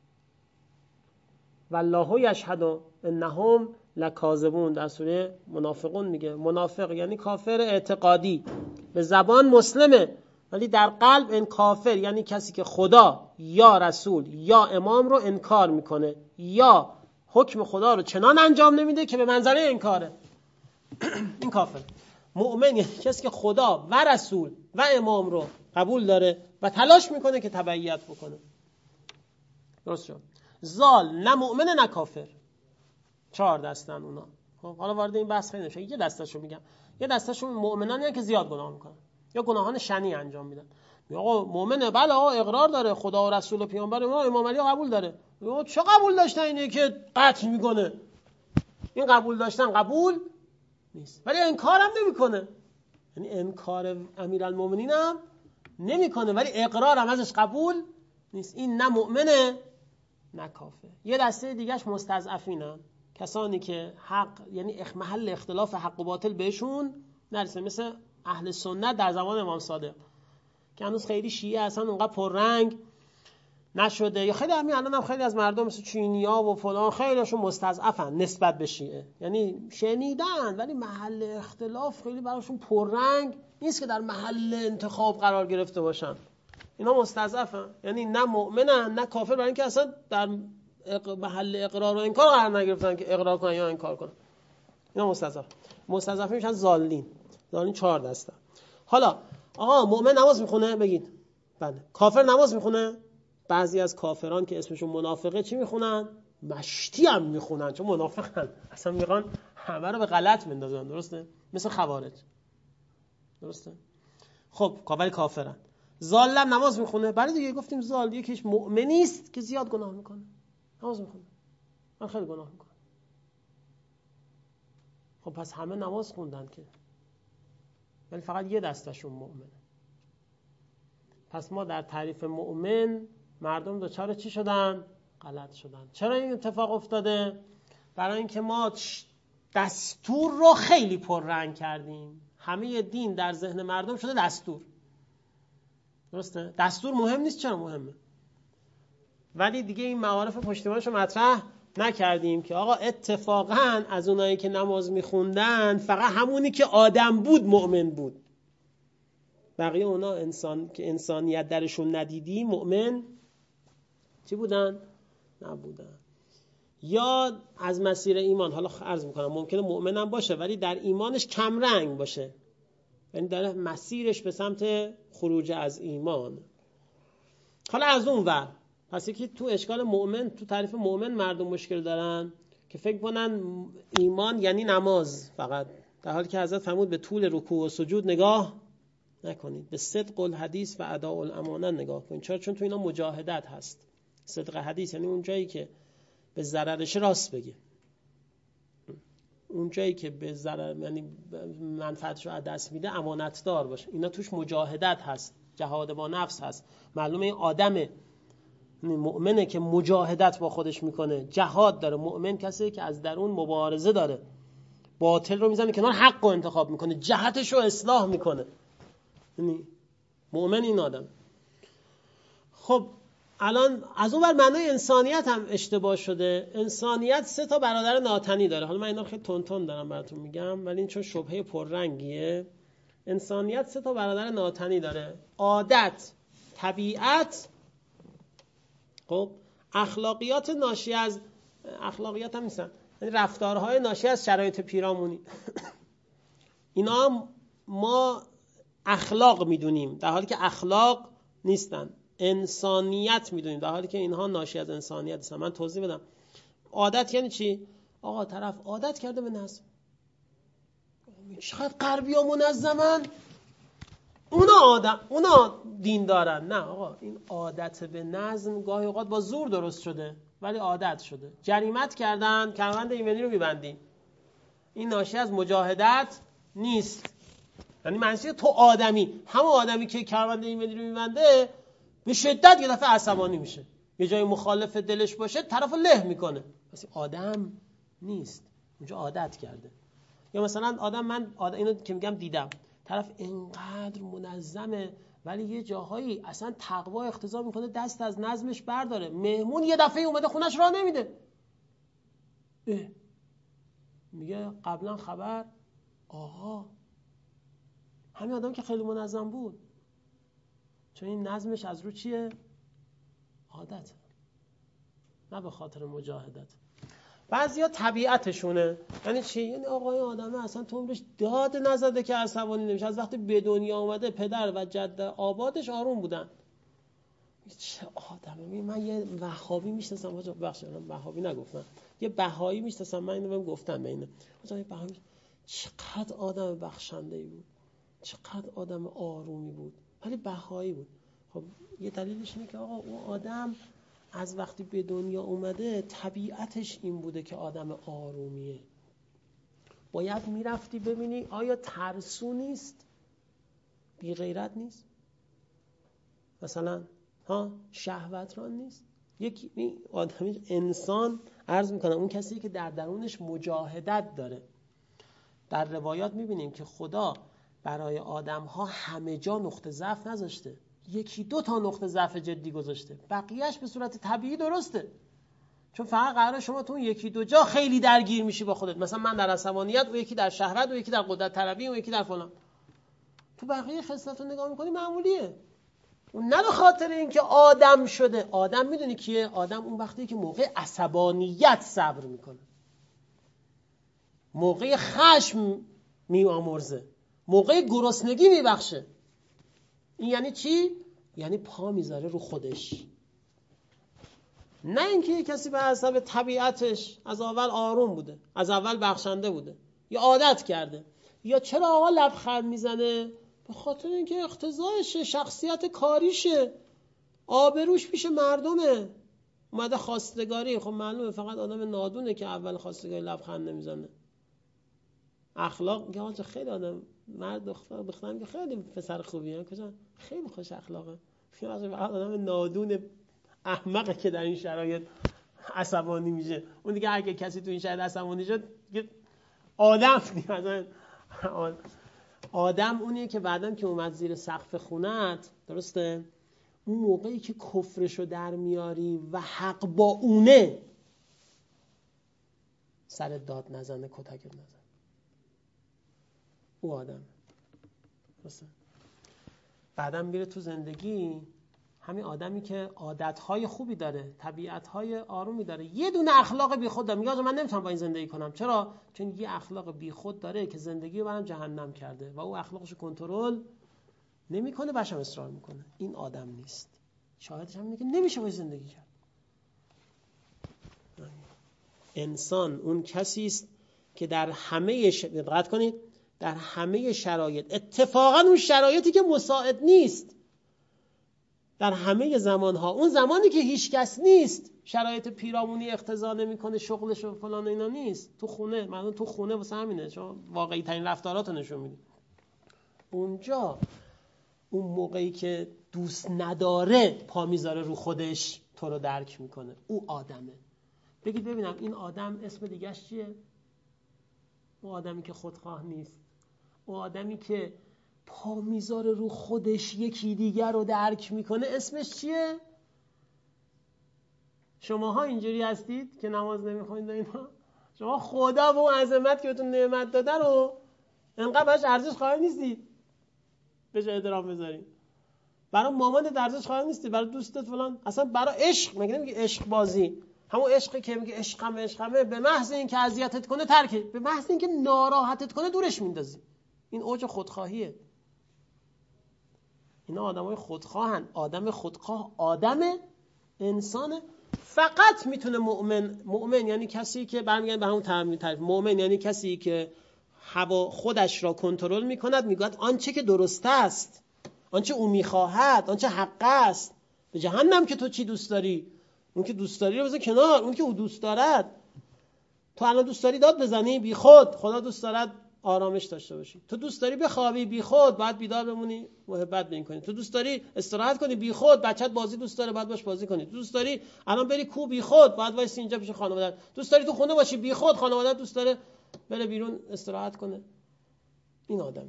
والله یشهد انهم لکاذبون، در سوره منافقون میگه منافق یعنی کافر اعتقادی، به زبان مسلمه ولی در قلب این کافر، یعنی کسی که خدا یا رسول یا امام رو انکار میکنه یا حکم خدا رو چنان انجام نمیده که به منزله انکاره. این کافر. مؤمن یعنی کسی که خدا و رسول و امام رو قبول داره و تلاش میکنه که تبعیت بکنه. درست شد؟ ضال نه مؤمن نه کافر، 4 دستن اونا. خب حالا وارد این بحث خیلی نمیشه. یه دسته‌شو میگم، یه دسته‌شون مؤمنانی که زیاد گناه میکنن یا گناهان شنی انجام میدن. آقا مؤمنه، بله آقا اقرار داره خدا و رسول و پیامبر ما، امام علی قبول داره. چه قبول داشتن اینه که قتل میکنه؟ این قبول داشتن قبول نیست، ولی انکار هم نمیکنه. یعنی انکار امیرالمومنین هم نمیکنه ولی اقرار هم ازش قبول نیست. این نه مؤمنه نه کافر. یه دسته دیگهش مستضعفینن، کسانی که حق، یعنی محل اختلاف حق و باطل بهشون نرسه، مثل اهل سنت در زمان امام صادق که هنوز خیلی شیعه اصلا اونقدر پررنگ نشده، یا خیلی همین الان هم خیلی از مردم مثل چینیا و فلان خیلیشون مستضعفن نسبت به شیعه، یعنی شنیدن ولی محل اختلاف خیلی براشون پررنگ نیست که در محل انتخاب قرار گرفته باشن. اینا مستضعفن، یعنی نه مؤمنن نه کافر، برای اینکه اصلا در محل اقرار و انکار قرار نگرفتن که اقرار کنن یا انکار کنن. اینا مستضعفین میشن ضالین. 4 دسته. حالا آقا مؤمن نماز میخونه بگید؟ بله. کافر نماز میخونه؟ بعضی از کافران که اسمشون منافقه چی میخونن؟ مشتی هم میخونن، چون منافقن، اصلا میخوان همه رو به غلط بندازن. درسته؟ مثل خوارج. درسته؟ خب ولی کافرن. ضالم نماز میخونه؟ بله دیگه گفتیم ضال یکیش مؤمنی است که زیاد گناه میکنه. نماز میخونه، من خیلی گناه میکنه. خب پس همه نماز خوندن که، ولی فقط یه دستشون مؤمنه. پس ما در تعریف مؤمن مردم دچار چی شدن؟ غلط شدن. چرا این اتفاق افتاده؟ برای اینکه ما دستور رو خیلی پررنگ کردیم. همه دین در ذهن مردم شده دستور. درسته؟ دستور مهم نیست. چرا مهمه؟ ولی دیگه این معارف پشتیبانش رو مطرح نکردیم که آقا اتفاقا از اونایی که نماز میخوندن فقط همونی که آدم بود مؤمن بود. بقیه اونا انسان که انسانیت درشون ندیدی مؤمن چی بودن؟ نبودن. یا از مسیر ایمان، حالا عرض میکنم ممکنه مؤمن هم باشه ولی در ایمانش کم رنگ باشه، یعنی داره مسیرش به سمت خروج از ایمان. حالا از اون ور پس یکی تو اشکال مؤمن، تو تعریف مؤمن مردم مشکل دارن که فکر کنن ایمان یعنی نماز فقط، در حالی که حضرت فرمود به طول رکوع و سجود نگاه نکنید، به صدق الحدیث و اداء الامانه نگاه کنید. چرا؟ چون تو اینا مجاهدت هست. صدق حدیث یعنی اون جایی که به ضررش راست بگه، اون جایی که به ضرر یعنی منفعتش رو از دست میده امانتدار باشه. اینا توش مجاهدت هست، جهاد با نفس هست. معلومه این آدمه مؤمنه که مجاهدت با خودش میکنه، جهاد داره. مؤمن کسی که از درون مبارزه داره، باطل رو میزنه کنار، حق رو انتخاب میکنه، جهتش رو اصلاح میکنه. یعنی مؤمن این آدم. خب الان از اون بر معنای انسانیت هم اشتباه شده. انسانیت 3 تا برادر ناتنی داره. حالا من اینا خیلی تون دارم براتون میگم ولی این چون شبهه پررنگیه. انسانیت 3 تا برادر ناتنی داره: عادت، طبیعت، خب اخلاقیات ناشی از اخلاقیات هم نیستن، یعنی رفتارهای ناشی از شرایط پیرامونی. اینا ما اخلاق میدونیم در حالی که اخلاق نیستن. انسانیت میدونیم در حالی که اینها ناشی از انسانیت هستن. من توضیح بدم. عادت یعنی چی؟ آقا طرف عادت کرده به نظم. چقدر غربی‌ها منظمن، اونا دین دارن. نه آقا، این عادت به نظم گاهی اوقات با زور درست شده ولی عادت شده. جریمت کردن کمربند ایمنی رو میبندی، این ناشی از مجاهدت نیست. یعنی معنیش تو آدمی، همون آدمی که کمربند ایمنی رو میبنده به شدت یه دفعه عصبانی میشه، یه جای مخالف دلش باشه طرفو له میکنه، پس آدم نیست، اونجا عادت کرده. یا مثلا آدم اینو که میگم دیدم، طرف اینقدر منظمه ولی یه جاهایی اصلا تقوا اقتضا میکنه دست از نظمش برداره. مهمون یه دفعه اومده خونش راه نمیده، میگه قبلا خبر آقا همین آدم که خیلی منظم بود، چون این نظمش از رو چیه؟ عادت، نه به خاطر مجاهدت. بعضیا طبیعتشونه. یعنی چی؟ یعنی آقا این آدمه اصلا تو عمرش داد نزده که عصبانی نمیشه، از وقتی به دنیا اومده پدر و جد آبادش آروم بودن. چه آدمه؟ من یه وهابی میشناسم، بخشید من وهابی نگفتم، یه بهایی میشناسم، من اینو بهم گفتم بینه یه بهایی، چقدر آدم بخشنده‌ای بود، چقدر آدم آرومی بود، ولی بهایی بود. خب یه دلیلش اینه که آقا اون آدم از وقتی به دنیا اومده طبیعتش این بوده که آدم آرومیه. باید میرفتی ببینی آیا ترسو نیست، بی غیرت نیست، مثلا شهوتران نیست. یکی آدمی انسان عرض میکنم اون کسی که در درونش مجاهدت داره. در روایات میبینیم که خدا برای آدم ها همه جا نقطه ضعف نذاشته، 1-2 تا نقطه ضعف جدی گذاشته، بقیهش به صورت طبیعی درسته. چون فقط قراره شما تو اون 1-2 جا خیلی درگیر میشی با خودت، مثلا من در عصبانیت، و یکی در شهوت، و یکی در قدرت طلبی، و یکی در فلان. تو بقیه خصلت رو نگاه میکنی معمولیه. اون نه به خاطر اینکه آدم شده. آدم میدونی کیه؟ آدم اون وقتی که موقع عصبانیت صبر میکنه، موقع خشم میامرزه، موقع گرسنگی میبخشه. این یعنی چی؟ یعنی پا میذاره رو خودش. نه اینکه کسی به حسب طبیعتش از اول آروم بوده، از اول بخشنده بوده، یا عادت کرده. یا چرا آقا لبخند میزنه؟ به خاطر اینکه اقتضایشه، شخصیت کاریشه، آبروش پیش مردمه، اومده خواستگاری. خب معلومه فقط آدم نادونه که اول خواستگاری لبخند نمیزنه. اخلاق میگه آقا خیلی آدم مرد دخترم که خیلی پسر خوبیه، کجا خیلی خوش اخلاقه. فقط آدم نادون احمقه که در این شرایط عصبانی میشه. اون دیگه اگه کسی تو این شرایط عصبانی شد دیگه آدم نیست. آدم اونیه که بعدم که اومد زیر سقف خونت، درسته؟ اون موقعی که کفرشو در میاری و حق با اونه، سرت داد نزنه، کتکت نزنه. او آدم. درسته؟ بعدم میره تو زندگی، همین آدمی که عادتهای خوبی داره، طبیعتهای آرومی داره، یه دونه اخلاق بیخود داره، میگه آقا من نمیتونم با این زندگی کنم. چرا؟ چون یه اخلاق بیخود داره که زندگی رو برام جهنم کرده و او اخلاقشو کنترل نمیکنه، باشم اصرار میکنه. این آدم نیست. شاهدش همینه که نمیشه باید زندگی کرد. انسان اون کسی است که در همه دقت کنید، در همه شرایط، اتفاقا اون شرایطی که مساعد نیست، در همه زمانها، اون زمانی که هیچ کس نیست، شرایط پیرامونی اقتضا نمیکنه، شغلش و فلان اینا نیست، تو خونه، مردم تو خونه واسه همینه، چون واقعی ترین رفتاراتو نشون میده. اونجا اون موقعی که دوست نداره پا میذاره رو خودش، تو رو درک میکنه. او آدمه. بگید ببینم این آدم اسم دیگه‌اش چیه؟ او آدمی که خودخواه نیست، او آدمی که پا میذاره رو خودش یکی دیگر رو درک میکنه، اسمش چیه؟ شماها اینجوری هستید که نماز نمیخونید اینا؟ شما خدا و اون عظمت که بهتون نعمت داده رو انقدر براش ارزش قائل نیستید بهش احترام بذارید. برای مامانت ارزش قائل نیستی، برای دوستت فلان، اصلا برای عشق. مگه نمیگه عشق بازی؟ همون عشقی که میگه عشقمه، به محض اینکه اذیتت کنه ترک، به محض اینکه ناراحتت کنه دورش میندازی. این اوج خودخواهیه. اینا آدمای خودخواهن. آدم خودخواه آدم انسانه. فقط میتونه مؤمن یعنی کسی که برمیگردیم به همون تعریف، مؤمن یعنی کسی که هوا خودش را کنترل میکند، میگوید آنچه که درست است، آنچه او میخواهد، آنچه حق است. به جهنم که تو چی دوست داری، اون که دوست داری رو بذار کنار، اون که او دوست دارد. تو الان دوست داری داد بزنی بی خود، خدا دوست دارد آرامش داشته باشی. تو دوست داری بخوابی بی خود، بعد بیدار بمونی محبت بین کنی. تو دوست داری استراحت کنی بی خود، بچت بازی دوست داره، بعد باش بازی کنی. تو دوست داری الان بری کو بی خود، بعد وایسی اینجا پیش خانواده. دوست داری تو خونه باشی بی خود، خانواده دوست داره بره بیرون استراحت کنه. این آدمه.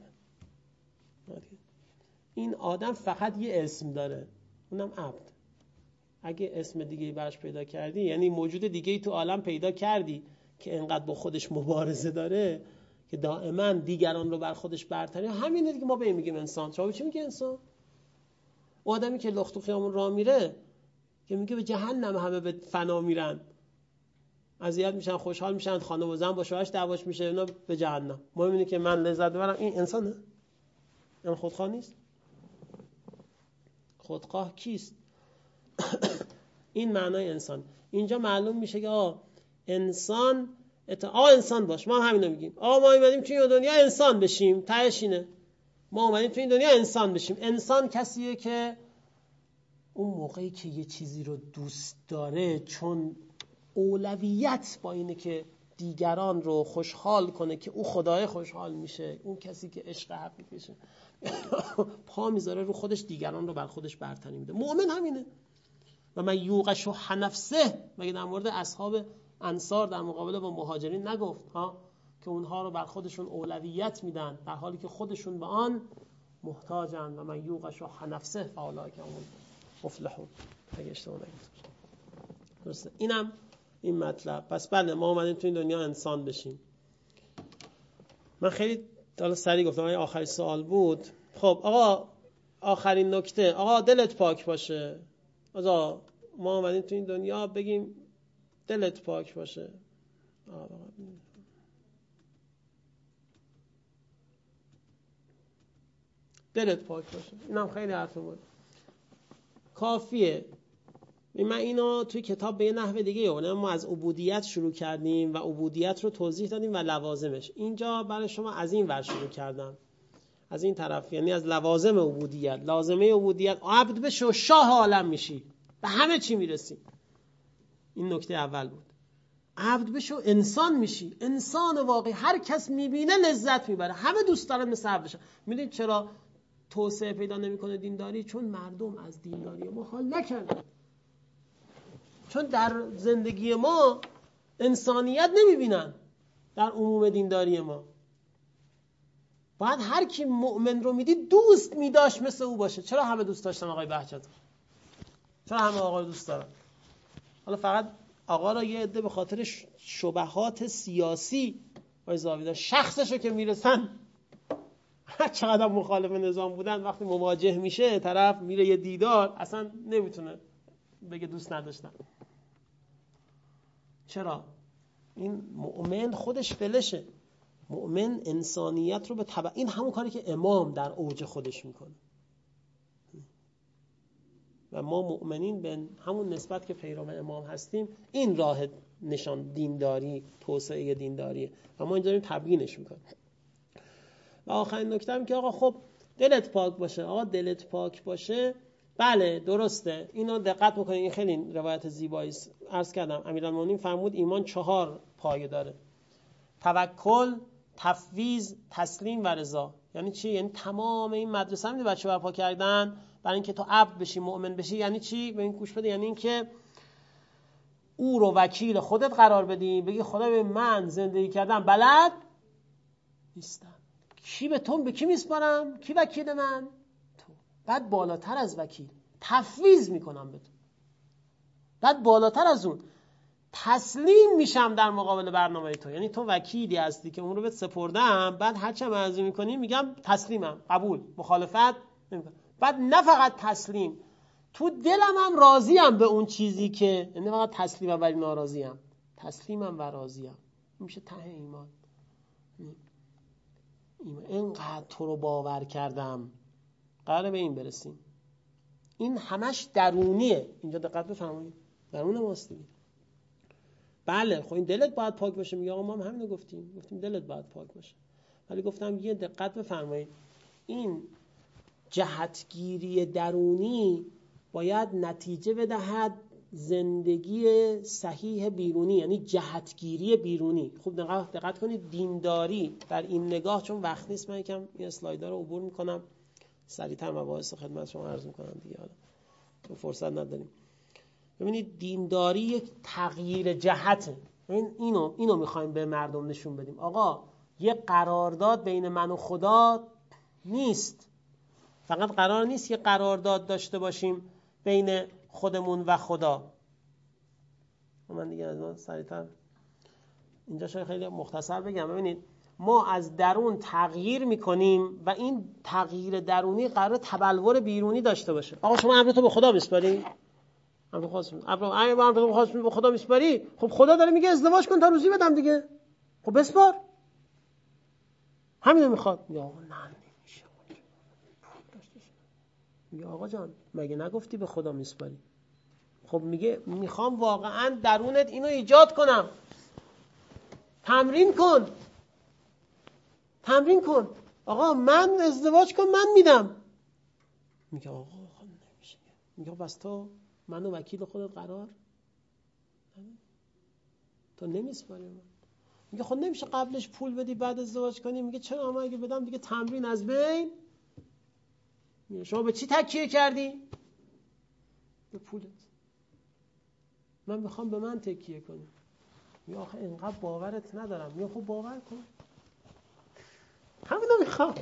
این آدم فقط یه اسم داره، اونم عبد. اگه اسم دیگه‌ای براش پیدا کردی، یعنی موجود دیگه‌ای تو عالم پیدا کردی که انقدر با خودش مبارزه داره که دائما دیگران رو بر خودش برتری، همینه دیگه ما به این میگیم انسان. شما چی میگه انسان؟ اون آدمی که لخت و خیامون راه میره که میگه به جهنم همه به فنا میرن، اذیت میشن، خوشحال میشن، خانه و زن با شوهرش دعواش میشه، اینا به جهنم. مهم اینه که من لذت ببرم. این انسانه؟ این خودخواه نیست؟ خودخواه کیست؟ این معنای انسان. اینجا معلوم میشه که انسان انسان باش. ما هم همینو میگیم. ما اومدیم توی این دنیا انسان بشیم. تهش اینه. ما اومدیم توی این دنیا انسان بشیم. انسان کسیه که اون موقعی که یه چیزی رو دوست داره، چون اولویت با اینه که دیگران رو خوشحال کنه که او خدای خوشحال میشه، اون کسی که عشق حقیقی میشه، پا میذاره رو خودش، دیگران رو بر خودش برتری میده. مؤمن همینه. و من یوق شح نفسه، مگه در مورد اصحاب انصار در مقابله با مهاجرین نگفت که اونها رو بر خودشون اولویت میدن در حالی که خودشون به آن محتاجن؟ و من یوق شح نفسه فاولئک هم مفلحون. اگه اشتباه نگم درسته. اینم این مطلب. پس بله، ما اومدیم تو این دنیا انسان بشیم. من خیلی سریع گفتم، آخرین سوال بود. خب آقا آخرین نکته، آقا دلت پاک باشه. آقا ما اومدیم تو این دنیا بگیم دلت پاک باشه. دلت پاک باشه. اینم خیلی حرف بود. کافیه. من اینو توی کتاب به یه نحوه دیگه ما از عبودیت شروع کردیم و عبودیت رو توضیح دادیم و لوازمش. اینجا برای شما از این ور شروع کردم، از این طرف، یعنی از لوازم عبودیت. لازمه عبودیت عبد بشو شاه عالم میشی، به همه چی میرسی. این نکته اول بود. عبد بشو انسان میشی، انسان واقعی. هر کس میبینه لذت میبره، همه دوست دارن مثل عبد بشن. میدونید چرا توسعه پیدا نمیکنه دینداری؟ چون مردم از دینداری ما حال نکردن. چون در زندگی ما انسانیت نمیبینن در عموم دینداری ما. باید هر کی مؤمن رو میدید دوست میداشت مثل او باشه. چرا همه دوست داشتن آقای بهجت؟ چرا همه آقا رو دوست دارن؟ حالا فقط آقا را یه عده به خاطر شبهات سیاسی زاویدن، شخصشو که میرسن هر چقدر مخالف نظام بودن، وقتی مواجه میشه طرف میره یه دیدار اصلا نمیتونه بگه دوست نداشتن. چرا؟ این مؤمن خودش فلشه. مؤمن انسانیت رو به تبع، این همون کاری که امام در اوج خودش میکنه و ما مؤمنین به همون نسبت که پیرو امام هستیم این راه نشان دینداری، توسعه دینداریه و ما اینجا داریم تبیینش میکنیم. و آخرین نکته هم که آقا خب دلت پاک باشه. آقا دلت پاک باشه، بله درسته، اینو دقت بکنید، این خیلی روایت زیبایی است. عرض کردم امیرالمومنین فرمود ایمان 4 پایه داره: توکل، تفویض، تسلیم و رضا. یعنی چی؟ یعنی تمام این مدرسه هم بچه برپا کردن برای اینکه تو عبد بشی، مؤمن بشی. یعنی چی؟ به این گوش بده. یعنی اینکه او رو وکیل خودت قرار بدی، بگی خدا من زندگی کردم بلد نیستم، کی به تو، به کی میسپارم؟ کی وکیل من؟ تو. بعد بالاتر از وکیل تفویض میکنم به تو، بعد بالاتر از اون تسلیم میشم در مقابل برنامه تو. یعنی تو وکیلی هستی که اون رو بهت سپردم، بعد هر چه عرض میکنی میگم تسلیمم، قبول، مخالفت نمیکنم. بعد نه فقط تسلیم، تو دلم هم راضیم به اون چیزی که، یعنی فقط تسلیمم ولی ناراضیم، تسلیمم و راضیم. میشه ته ایمان. اینقدر تو رو باور کردم، قراره به این برسیم. این همش درونیه. اینجا دقت بفرمایید، درون ماست دیگه. بله خب این دلت باید پاک باشه. میگه آقا ما هم همینو گفتیم دلت باید پاک باشه. ولی گفتم یه دقت بفرمایید، این جهتگیری درونی باید نتیجه بدهد زندگی صحیح بیرونی، یعنی جهتگیری بیرونی. خوب دقت کنید، دینداری در این نگاه، چون وقت نیست من یکم این اسلایدها رو عبور میکنم، سریعتر مباحث خدمت شما عرض میکنم دیگه، حالا فرصت نداریم. ببینید دینداری یک تغییر جهته. اینو میخوایم به مردم نشون بدیم. آقا یه قرارداد بین من و خدا نیست. فقط قرار نیست یه قرارداد داشته باشیم بین خودمون و خدا. من دیگه از اون سریعتر اینجا شاید خیلی مختصر بگم. ببینید ما از درون تغییر میکنیم و این تغییر درونی قرار تبلور بیرونی داشته باشه. آقا شما امرتو به خدا میسپاری؟ امر خاص به خدا میسپاری؟ خب خدا داره میگه ازدواج کن تا روزی بدم دیگه. خب بسپار. همینو میخواد. یا نه نمیشه. میگه آقا جان مگه نگفتی به خدا میسپاری؟ خب میگه میخوام واقعا درونت اینو ایجاد کنم. تمرین کن. آقا من ازدواج کن من میدم. میگه آقا خب نمیشه. میگه بس تو منو وکیل خودت قرار تو نمیسپاری من. میگه خب نمیشه قبلش پول بدی بعد ازدواج کنی؟ میگه چرا؟ اما اگه بدم دیگه تمرین از بین. میگه شما به چی تکیه کردی؟ به پولت. من میخوام به من تکیه کنی. میگه آخه اینقدر باورت ندارم. میگه خب باور کن. همینو میخوام.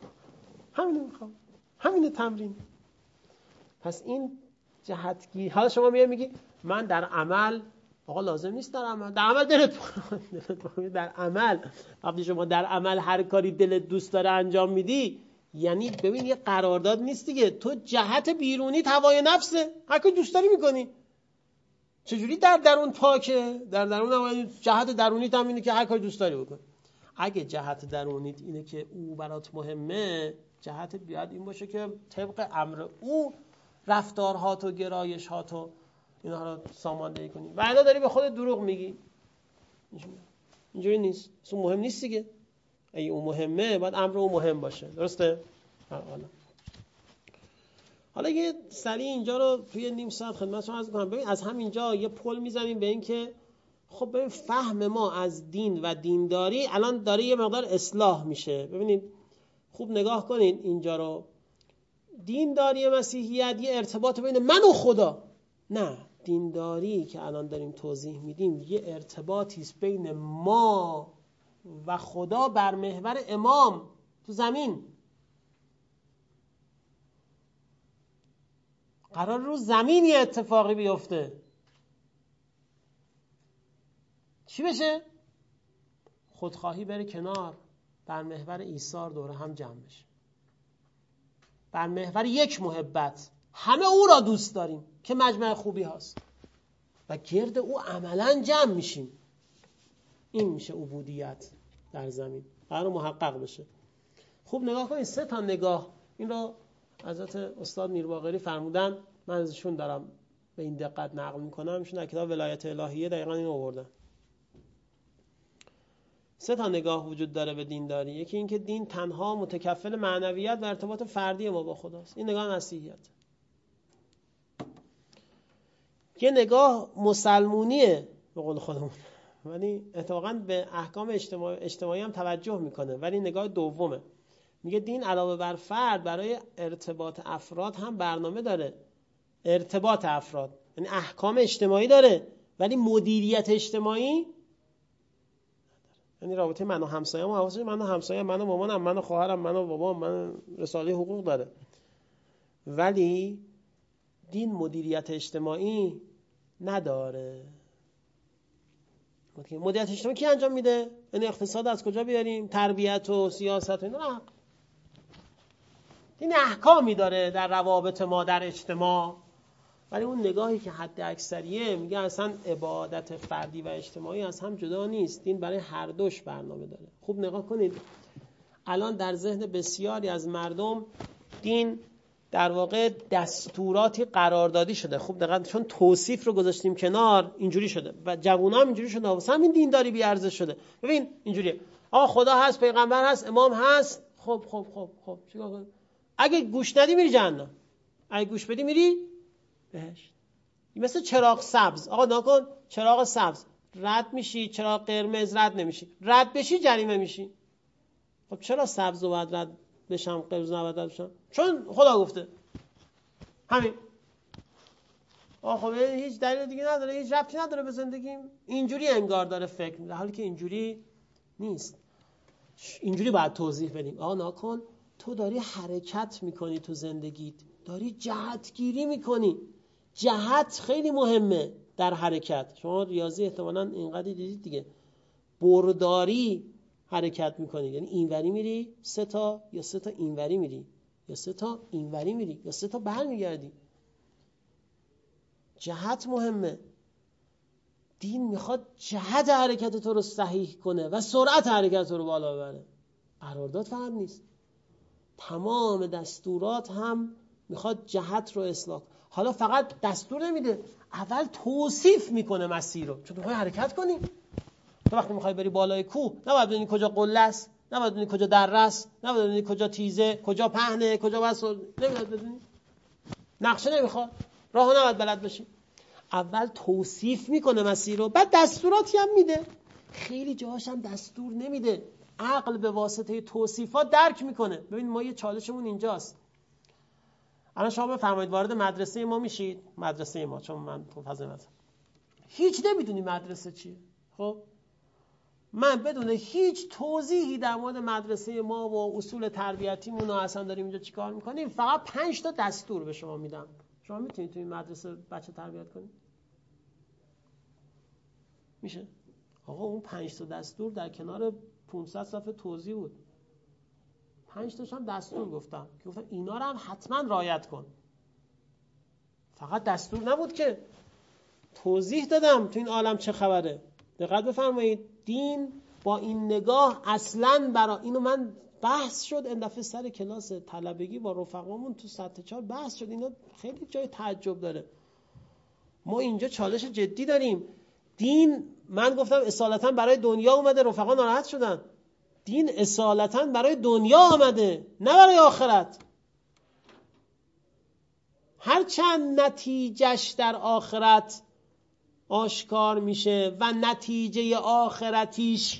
همینو تمرین. پس این جهتگیری. حالا شما میگی من در عمل، آقا لازم نیست در عمل دلت در عمل وقتی شما در عمل هر کاری دلت دوست داره انجام میدی، یعنی ببین یه قرارداد نیست دیگه، تو جهت بیرونی هوای نفسه، هر کاری دوست داری میکنی. چجوری در درون پاکه؟ در درون جهت درونیت هم اینه که هر کاری دوست داری بکن. اگه جهت درونیت اینه که او برات مهمه، جهت بیاد این باشه که طبق امر او رفتارهات و گرایشهات و اینها رو ساماندهی کنی. ولی داری به خودت دروغ میگی. اینجوری نیست. اصلا مهم نیست دیگه. اگه اون مهمه باید امر او مهم باشه. درسته؟ حالا یه سریع اینجا رو توی نیم ساعت خدمتتون عرض کنم. ببین از همینجا یه پل میزنیم به این که خب ببین فهم ما از دین و دینداری الان داره یه مقدار اصلاح میشه. ببینید خوب نگاه کنید اینجا رو. دینداری مسیحیت یه ارتباط بین من و خدا، نه، دینداری که الان داریم توضیح میدیم یه ارتباطی است بین ما و خدا بر محور امام تو زمین. قرار رو زمین یه اتفاقی بیفته. چی بشه؟ خودخواهی بره کنار، بر محور ایثار دوره هم جمع بشه، بر محور یک محبت، همه او را دوست داریم که مجمع خوبی هست و گرد او عملا جمع میشیم. این میشه عبودیت در زمین، قرار محقق بشه. خوب نگاه کنید، 3 تا نگاه این رو حضرت استاد میرباقری فرمودن، من ازشون دارم به این دقت نقل میکنم. ایشون در کتاب ولایت الهیه دقیقاً اینو آوردن. 3 تا نگاه وجود داره به دینداری. یکی این که دین تنها متکفل معنویت و ارتباط فردی ما با خداست. این نگاه مسیحیت. یه نگاه مسلمونیه به قول خودمون، ولی اتفاقاً به احکام اجتماعی هم توجه میکنه، ولی نگاه دومه. میگه دین علاوه بر فرد برای ارتباط افراد هم برنامه داره. ارتباط افراد یعنی احکام اجتماعی داره ولی مدیریت اجتماعی، یعنی رابطه من و همسایه‌ام، من و همسایه‌ام، من و مامانم، من و خواهرم، من و بابام، من رساله حقوق داره. ولی دین مدیریت اجتماعی نداره. مدیریت اجتماعی کی انجام میده؟ یعنی اقتصاد از کجا بیاریم؟ تربیت و سیاست و اینا. این احکامی داره در روابط ما در اجتماع، ولی اون نگاهی که حد اکثریه میگه اصلا عبادت فردی و اجتماعی از هم جدا نیست، دین برای هر دوش برنامه داره. خوب نگاه کنید، الان در ذهن بسیاری از مردم دین در واقع دستوراتی قراردادی شده. خوب دقت، چون توصیف رو گذاشتیم کنار اینجوری شده و جوونا هم اینجوری شده، واسه همین دینداری بی ارزش شده. ببین اینجوریه، آقا خدا هست، پیغمبر هست، امام هست، خب چیکار کنیم؟ اگه گوش ندی میری جهنم، اگه گوش بدی میری بهشت. مثل چراغ سبز، آقا نکن، چراغ سبز رد میشی، چراغ قرمز رد نمیشی، رد بشی جریمه میشی. خب چرا سبز رو باید رد بشم، قرمز نباید رد بشم؟ چون خدا گفته. همین. خب هیچ دلیل دیگه نداره، هیچ ربطی نداره به زندگیم. اینجوری انگار داره فکر میکنه، حالی که اینجوری نیست. اینجوری باید توضیح بدیم. آقا نکن، تو داری حرکت میکنی تو زندگیت، داری جهتگیری میکنی. جهت خیلی مهمه در حرکت. شما ریاضی احتمالاً اینقدر دیدید دیگه، برداری حرکت میکنی، یعنی اینوری میری 3 تا، یا 3 تا اینوری میری، یا 3 تا اینوری میری، یا 3 تا برمیگردی. جهت مهمه. دین میخواد جهت حرکت تو رو صحیح کنه و سرعت حرکت تو رو بالا ببره. قرارداد فقط نیست، تمام دستورات هم میخواد جهت رو اصلاح. حالا فقط دستور نمیده، اول توصیف میکنه مسیر رو، چون میخوای حرکت کنی. تو وقتی میخوای بری بالای کوه نباید بدونی کجا قله است، نباید بدونی کجا دره است، نباید بدونی کجا تیزه، کجا پهنه، کجا وسط، نمیخواد بدونی. نقشه نمیخواد، راهو نباید بلد باشی. اول توصیف میکنه مسیر رو، بعد دستوراتی هم میده. خیلی جاهاش هم دستور نمیده، عقل به واسطه توصیفات درک میکنه. ببین ما یه چالشمون اینجاست. الان شما بفرمایید وارد مدرسه ما میشید، مدرسه ما، چون من تو فضای مدرسه هیچ نمیدونی مدرسه چیه. خب من بدون هیچ توضیحی در مورد مدرسه ما و اصول تربیتیمون و اصلا داریم اینجا چیکار میکنیم، فقط 5 تا دستور به شما میدم. شما میتونید تو این مدرسه بچه تربیت کنید؟ میشه؟ آقا اون 5 تا دستور در کنار 500 صفحه توضیح بود. 5 تاش هم دستور گفتم که گفتم اینا رو هم حتما رعایت کن. فقط دستور نبود که توضیح دادم تو این عالم چه خبره. دقت بفرمایید دین با این نگاه اصلاً برای اینو من بحث شد این دفعه سر کلاس طلبگی با رفقامون تو سطح 4 بحث شد. اینا خیلی جای تعجب داره. ما اینجا چالش جدی داریم. دین من گفتم اصالتاً برای دنیا اومده، رفقا ناراحت شدن. دین اصالتاً برای دنیا آمده نه برای آخرت. هرچند نتیجهش در آخرت آشکار میشه و نتیجه آخرتیش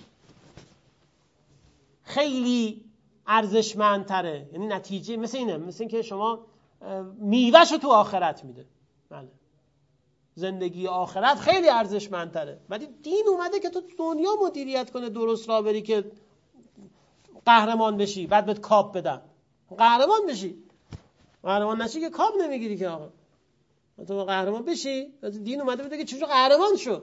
خیلی ارزشمندتره. یعنی نتیجه مثل اینه، مثل این که شما میوهشو تو آخرت میده. بله زندگی آخرت خیلی ارزشمندتره، ولی دین اومده که تو دنیا مدیریت کنه، درست راه بری که قهرمان بشی، بعد بهت کاپ بدن. قهرمان بشی، قهرمان نشی که کاپ نمیگیری که. آقا تو قهرمان بشی، دین اومده بوده که چجور قهرمان شو.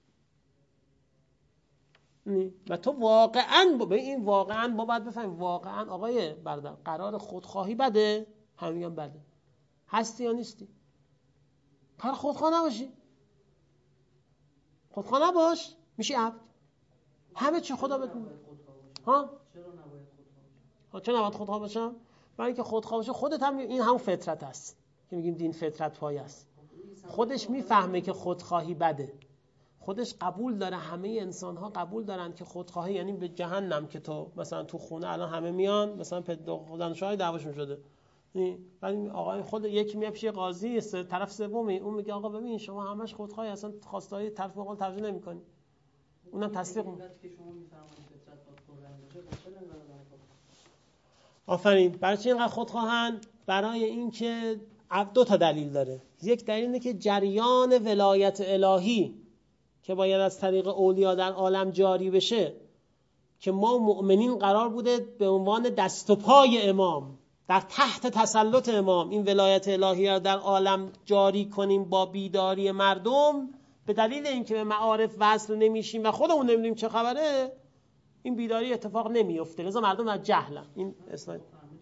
و تو واقعا به این واقعا ما باید بفهمیم واقعا آقای برادر قرار خودخواهی بده؟ همه میگن بده. هستی یا نیستی؟ قرار خودخواه نباشی. خودخواه نباش میشی عبد. همه چی خدا بهت میده. ها؟ چرا نباید خودخواه باشم؟ برای اینکه خودخواه باشه خودت هم این همون فطرت است که میگیم دین فطرت پای است. خودش میفهمه که خودخواهی بده. خودش قبول داره، همه انسان ها قبول دارن که خودخواهی یعنی به جهنم. که تو مثلا تو خونه الان همه میان مثلا دانشجوهای دعواشون شده، بعد آقای خود یکی میاد پیش قاضی طرف سومی، اون میگه آقا ببین شما همش خودخواهی، اصلا خواستهای طرف مقابل توجه نمی‌کنی. اونم تصدیق می‌کنه. آفرین. برای چی اینقدر خودخواهن؟ برای اینکه 2 تا دلیل داره. یک دلیل اینه که جریان ولایت الهی که باید از طریق اولیا در عالم جاری بشه، که ما مؤمنین قرار بوده به عنوان دست و پای امام در تحت تسلط امام این ولایت الهی را در عالم جاری کنیم با بیداری مردم. به دلیل اینکه به معارف وصل نمیشیم و خودمون نمیدونیم چه خبره، این بیداری اتفاق نمیفته. لذا مردم از جهلن. این اسلاید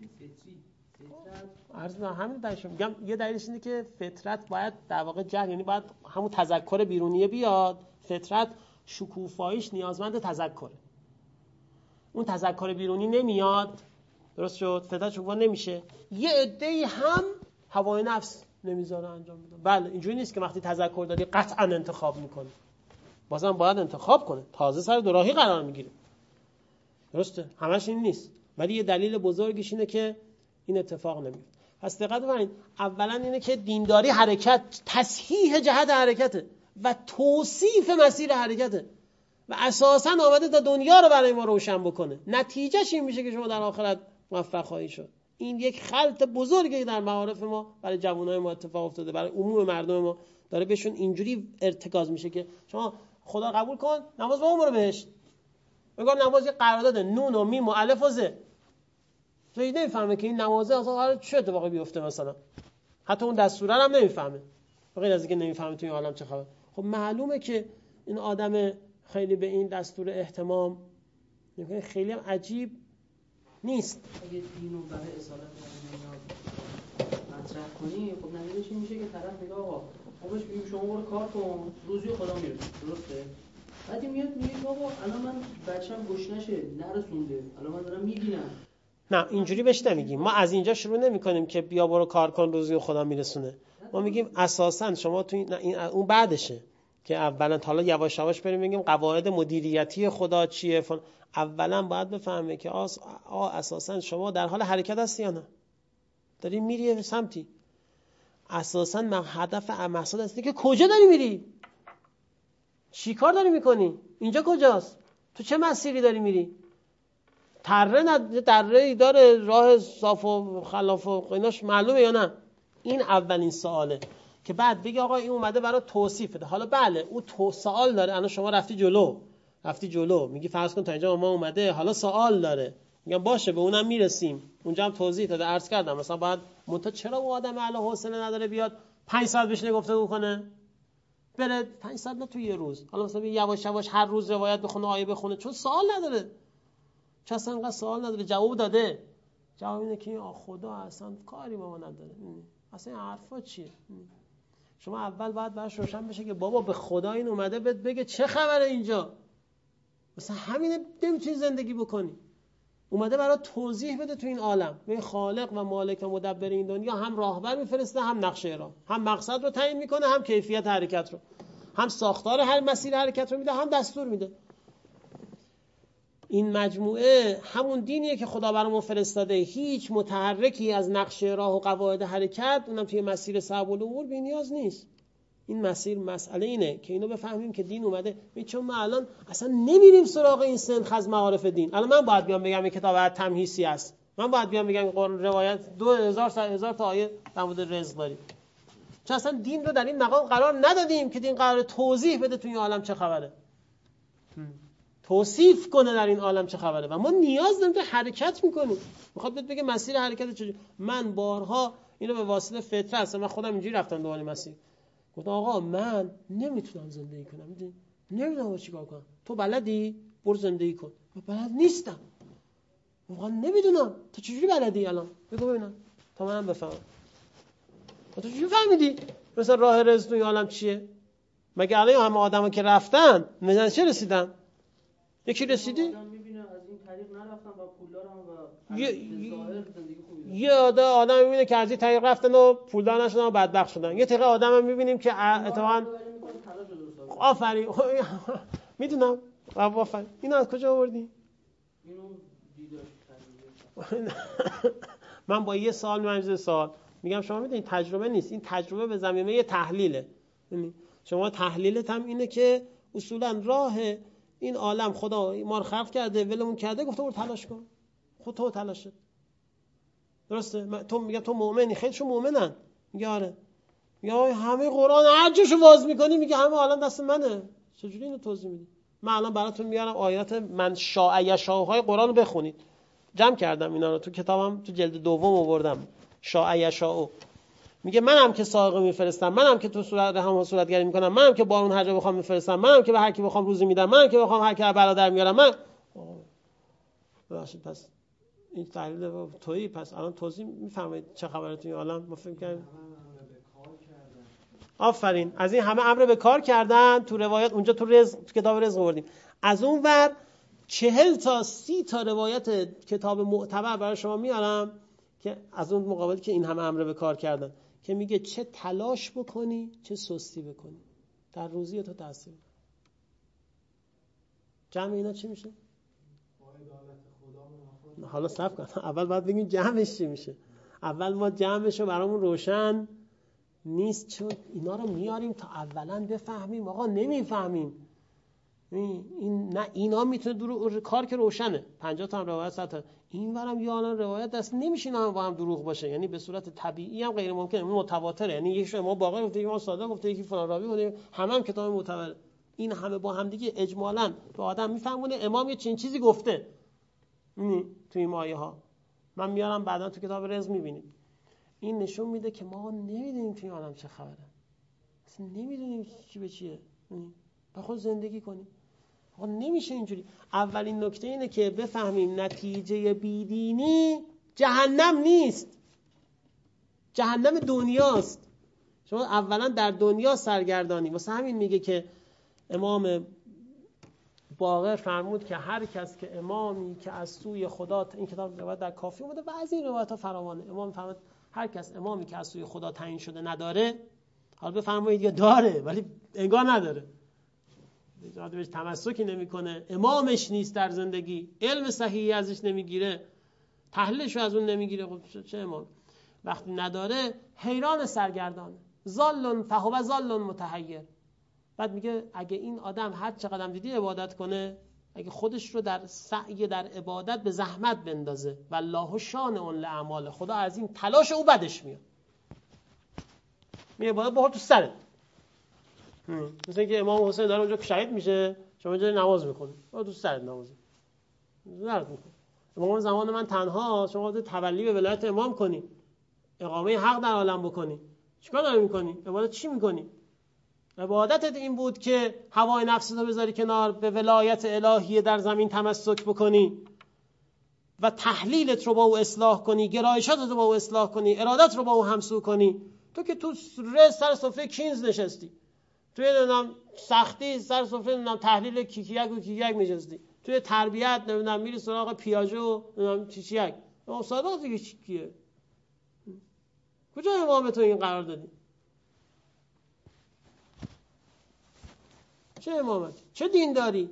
عرض من همین دلیلش میگم. یه دلیلش اینه که فطرت باید در واقع جهل، یعنی باید همون تذکر بیرونیه بیاد. فطرت شکوفاییش نیازمند تذکره. اون تذکر بیرونی نمیاد، درست شد، فطرت شکوفا نمیشه. یه عده‌ای هم هوای نفس نمیذاره انجام بده. بله اینجوری نیست که وقتی تذکر دادی قطعا انتخاب میکنه، بازم باید انتخاب کنه، تازه سر دوراهی قرار میگیره. درسته، همش این نیست، ولی یه دلیل بزرگش اینه که این اتفاق نمیفته. پس دقت کنید، اولا اینه که دینداری حرکت، تصحیح جهت حرکته و توصیف مسیر حرکته و اساساً آمده تا دنیا رو برای ما روشن بکنه. نتیجهش این میشه که شما در آخرت موفق خواهید شد. این یک خلط بزرگی در معارف ما برای جوانای ما اتفاق افتاده، برای عموم مردم ما داره بهشون اینجوری ارتکاز میشه که شما خدا قبول کن نماز با عمر بهشت. میگن نماز قرارداد نون و میم و الف و ز. تو نمیفهمه که این نمازه اصلا قرار چه اتفاقی بیفته مثلا. حتی اون دستوره هم نمیفهمه. غیر از اینکه نمیفهمه تو این عالم چه خبره. خب معلومه که این آدم خیلی به این دستور اهتمام میکنه، خیلی هم عجیب نیست. اگه دینو برای اصالت مطرح کنی، خب نتیجهش این میشه که طرف میگه آقا ما بهش میگیم شما برو کار کن، روزی خدا میرسه، درسته؟ بعد میاد میگه آقا الان من بچه‌م گشنشه نرسونده، الان من دارم میبینم. نه اینجوری بهش نمیگیم. ما از اینجا شروع نمی‌کنیم که بیا برو کار کن روزی خدا میرسونه. ما میگیم اساساً شما تو این اون بعدشه که اولا حالا یواش یواش بریم بگیم قواعد مدیریتی خدا چیه. اولا باید بفهمه که اساساً شما در حال حرکت هستی یا نه، داری میری سمتی. اساساً هدف مقصد هستی که کجا داری میری، چی کار داری میکنی، اینجا کجاست، تو چه مسیری داری میری، تره‌ای داره، راه صاف و خلاف و ایناش معلومه یا نه. این اولین سواله که بعد بگی آقا این اومده برای توصیف ده. حالا بله اون سوال داره. الان شما رفتی جلو میگی فرض کن تا اینجا ما اومده، حالا سوال داره. میگم باشه به اونم میرسیم. اونجا هم توضیح داده، عرض کردم مثلا بعد چرا اون آدم اهل حوصله نداره بیاد 5 ساعت بشینه گفتگو کنه، بره 5 ساعت نه تو یه روز، حالا مثلا یواش یواش هر روز روایت بخونه، آیه بخونه، چون سوال نداره. چون اصلا انقدر سوال نداره، جواب داده. جواب اینه که خدا اصلا کاری با ما نداره. اصلا این حرفا چیه؟ شما اول باید براش روشن بشه که بابا به خدا این اومده بهت بگه چه خبره اینجا، مثلا همینه نمیتونی زندگی بکنی. اومده برای توضیح بده تو این عالم. این خالق و مالک و مدبر این دنیا هم راهبر میفرسته، هم نقشه راه، هم مقصد رو تعیین میکنه، هم کیفیت حرکت رو، هم ساختار هر مسیر حرکت رو میده، هم دستور میده. این مجموعه همون دینیه که خدا برامون فرستاده. هیچ متحرکی از نقشه راه و قواعد حرکت، اونم توی مسیر صعب الامور، بی‌نیاز نیست. این مسیر مسئله اینه که اینو بفهمیم که دین اومده. چون ما الان اصلا نمیریم سراغ این سنخ از معارف دین. الان من باید بیام بگم این کتاب تمهیسی است، من باید بیام بگم قرآن روایت 2000 تا آیه در مورد رزق داریم، چون اصلا دین رو در این مقام قرار ندادیم که دین قرار توضیح بده تو این عالم چه خبره، توصیف کنه در این عالم چه خبره. و ما نیاز داریم که حرکت میکنیم. میخواد بهت بگه مسیر حرکت چجوری. من بارها اینو به واسطه فطره هستم، من خودم اینجوری رفتم دنبال مسیر. گفتم آقا من نمیتونم زندگی کنم، نمیدونم چیکار کنم. تو بلدی؟ برو زندگی کن. من بلد نیستم، واقعا نمیدونم. تو چجوری بلدی الان؟ بگو ببینم تا منم بفهمم. تو چجوری فهمیدی مثلا راه رزق تو این عالم چیه؟ مگه الان همه آدما که رفتن مثلا چه رسیدن؟ یکی رسیدی؟ آدم میبینه از این طریق نرفتن و پولدارن و ظاهر زندگی خوبی. یه آدم میبینه که از این طریق رفتن و پولدار نشدن و بدبخت شدن. یه طریق آدم هم میبینیم که اتفاقا آفرین میدونم و آفرین. اینو از کجا آوردی؟ اینو دیداش من با یه سوال میگم شما میدونید تجربه نیست، این تجربه به زمینه تحلیله. شما تحلیلت هم اینه که اصولا راه این عالم خدا ما رو خلق کرده، ولمون کرده، گفته برو تلاش کن. خود تو تلاش شد. درسته؟ تو میگه تو مؤمنی، خیلیشون مؤمنن. میگه آره. یا همه قرآن هر جاشو باز میکنی میگه همه عالم دست منه. چجوری اینو توضیح میدی؟ من الان براتون میارم آیات من شاء یشاءهای قرآن رو بخونید. جمع کردم اینا رو تو کتابم، تو جلد دوم آوردم. شاء یشاء میگه منم که سائق میفرستم، منم که تو صورت هم صورتگری میکنم، منم که بارون هر جا بخوام میفرستم، منم که به هر کی بخوام روزی میدم، منم که بخوام هر کی برادر میارم. من ببخشید پس این تحلیل تویی، پس الان توضیح میفهمید چه خبره تو این عالم. ما فکر کردیم آفرین از این همه امر به کار کردن. تو روایت اونجا تو رزق، تو کتاب رزق آوردیم. از اون ور 40 تا 30 تا روایت کتاب معتبر برای شما میارم که از اون مقابل که این همه امر به کار کردن، که میگه چه تلاش بکنی چه سستی بکنی در روزی تو تاثیر. جمع اینا چی میشه؟ حالا صبر کن، اول باید بگیم جمعش چی میشه. اول ما جمعش رو برامون روشن نیست، چون اینا رو میاریم تا اولا بفهمیم. آقا نمیفهمیم این نه، اینا میتونه کار که روشنه 50 تا هم روایت 100 تا این ورم یا الان روایت دست نمیشه اینا هم با هم دروغ باشه، یعنی به صورت طبیعی هم غیر ممکنه، متواتره. یعنی یکی ما باقر گفته، یکی ما صادق گفته، یکی فلان راوی گفته، همه هم کتاب معتبر. این همه با هم دیگه اجمالاً به آدم میفهمونه امام یه چیزی گفته. تو این آیه ها من میارم بعدا تو کتاب رزق میبینید. این نشون میده که ما نمیدونیم تو این عالم چه خبره، اصلا نمیدونیم چی به چیه. با خود زندگی کنیم. آقا نمیشه اینجوری. اولین نکته اینه که بفهمیم نتیجه بیدینی جهنم نیست، جهنم دنیاست. شما اولا در دنیا سرگردانی. واسه همین میگه که امام باقر فرمود که هر کس که امامی که از سوی خدا، این کتاب روایت در کافی اومده و از این روایت ها فراوانه، امام فرمود هر کس امامی که از سوی خدا تعیین شده نداره، حالا بفرمایید یا داره ولی انگار نداره، بهش تمسکی نمیکنه، امامش نیست در زندگی، علم صحیحی ازش نمیگیره، تحلیلش از اون نمیگیره، خب چه امام؟ وقتی نداره حیران سرگردانه، ضال فهو ضال متحیر. بعد میگه اگه این آدم هر چقدر دیدی عبادت کنه، اگه خودش رو در سعی در عبادت به زحمت بندازه، والله شان اون لاعمال، خدا از این تلاش او بدش میاد، میگه باید بخور تو سرت. مثل اینکه امام حسین داره اونجا شهید میشه، شما اونجا نماز میخونی، باید تو سرت نماز میخونی. امام زمان من تنها، شما باید تولی به ولایت امام کنی، اقامه حق در عالم بکنی. چیکار داری میکنی؟ عبادت چی میکنی؟ عبادتت این بود که هوای نفست رو بذاری کنار، به ولایت الهی در زمین تمسک بکنی. و تحلیلت رو با او اصلاح کنی، گرایشاتت رو با او اصلاح کنی، ارادت رو با او همسو کنی. تو که تو سر سفره کینز نشستی، توی نمیدونم سختی سر سفره نمیدونم تحلیل کیکیک و کیکیک نشستی، توی تربیت نمیدونم میری سراغ پیاژه و نمیدونم چیچیک. صادق دیگه کیه؟ کجا امام تو این قرار دادی؟ چه امامت؟ چه دین داری؟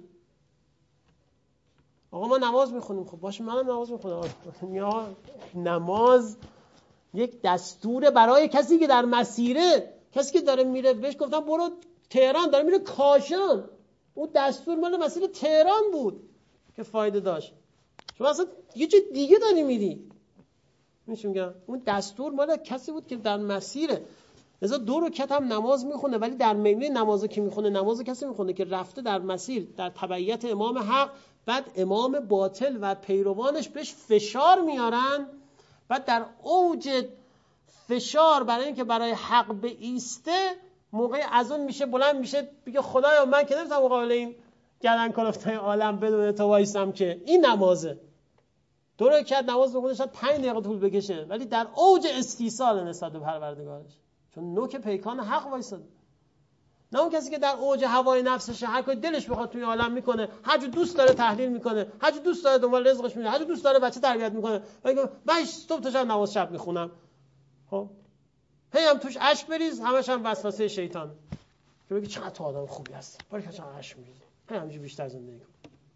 آقا ما نماز میخونیم. خب باشه منم نماز میخونم. یا نماز یک دستور برای کسی که در مسیره، کسی که داره میره. بهش گفتم برو تهران، داره میره کاشان. اون دستور مال مسیر تهران بود که فایده داشت. شما اصلا یه چیز دیگه داری میری. میگم اون دستور مال کسی بود که در مسیره. لذا 2 رکعت هم نماز میخونه، ولی در میونه نمازو که میخونه، نمازو کسی میخونه که رفته در مسیر، در تبعیت امام حق. بعد امام باطل و پیروانش بهش فشار میارن، بعد در اوج فشار برای اینکه برای حق بایسته، موقع از اون میشه بلند میشه بگه خدایا من که نمیتونم مقابل این گردن کلفتای عالم بدون تو وایسم. که این نمازه. 2 رکعت نماز بخونه شاید 5 دقیقه طول بکشه، ولی در اوج استیصال نسبت به پروردگارش، چون نوک پیکان حق وایساده. نه اون کسی که در اوج هوای نفسشه، هر کاری دلش بخواد توی عالم میکنه، هر جو دوست داره تحلیل میکنه، هر جو دوست داره دنبال رزقش میره، هر جو دوست داره بچه تربیت میکنه. من صبح تا شب نماز شب میخونم. خب هی هم توش اشک بریز، همش هم وسوسه شیطان که بگی چقدر تو آدم خوبی هستی، برای که چقدر اشک میریزی، هی همینجوری بیشتر زندگی کن.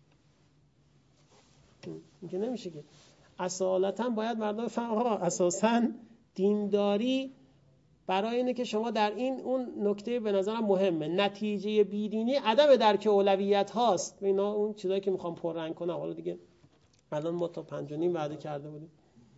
این که نمیشه که. اصالتا باید مردم بفهمن آقا اساسا دینداری برای اینه که شما در این اون نکته به نظرم مهمه، نتیجه بیدینی عدم درک اولویت هاست. اینا اون چیزایی که میخوام پررنگ کنم. حالا دیگه الان ما تا 5:30 وعده کرده بودیم.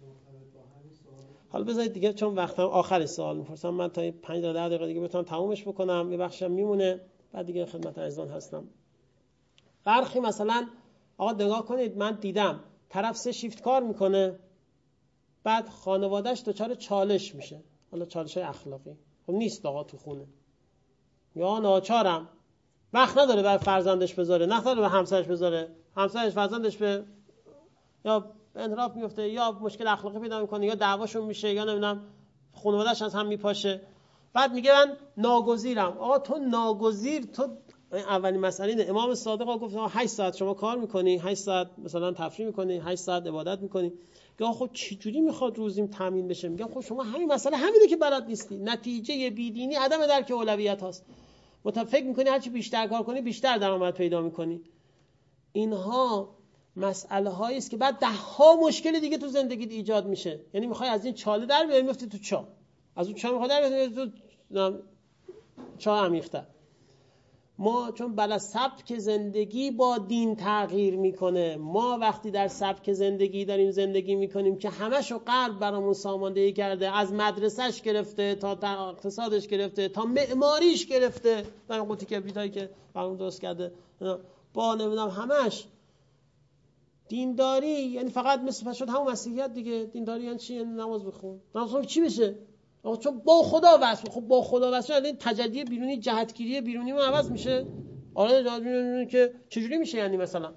حالا بذارید دیگه، چون وقتم آخر سوال میپرسم، من تا 5 تا 10 دقیقه دیگه بتونم تمومش بکنم، یه بخشم میمونه، بعد دیگه خدمت عزیزان هستم. برخی مثلا آقا نگاه کنید، من دیدم طرف 3 شیفت کار میکنه، بعد خانواده‌اش دچار چالش میشه. حالا چالش‌های اخلاقی خب نیست آقا تو خونه، یا ناچارم، وقت نداره برای فرزندش بذاره، نه نداره به همسرش بذاره، همسرش فرزندش به یا انحراف میفته، یا مشکل اخلاقی پیدا میکنه، یا دعواشون میشه، یا نمیدونم خانواده‌اش از هم میپاشه. بعد میگه من ناگزیرم. آقا تو ناگزیر، تو اولین مسئله اینه. امام صادق گفت 8 ساعت شما کار میکنی، 8 ساعت مثلا تفریح میکنی، 8 ساعت عبادت میکنی. گفت خب چه جوری میخواد روزیم تامین بشه؟ میگم خب شما همین مسئله همینه که بلد نیستی. نتیجه بیدینی عدم درک اولویت هاست. فکر میکنی هرچی بیشتر کار کنی بیشتر درآمد پیدا میکنی. اینها مسئله هایی است که بعد 10 مشکل دیگه تو زندگیت ایجاد میشه. یعنی میخوای از این چاله در بیای میفتی تو چاه، از اون چاه میخوای در بیای تو چاه عمیق‌تر. ما چون بلا سبک زندگی با دین تغییر میکنه، ما وقتی در سبک زندگی داریم زندگی میکنیم که همشو غرب برامون ساماندهی کرده، از مدرسهش گرفته تا اقتصادش گرفته تا معماریش گرفته، تا قوطی کبریتایی که برامون درست کرده، با نمیدونم همش دینداری یعنی فقط مثل شد همون مسیحیت دیگه. دینداری یعنی چی؟ یعنی نماز بخون. نماز بخون چی بشه؟ چون با خدا وصل. خب با خدا وصل یعنی تجلی بیرونی، جهتگیری بیرونی ما عوض میشه. آره جهت بیرونی که چجوری میشه؟ یعنی مثلا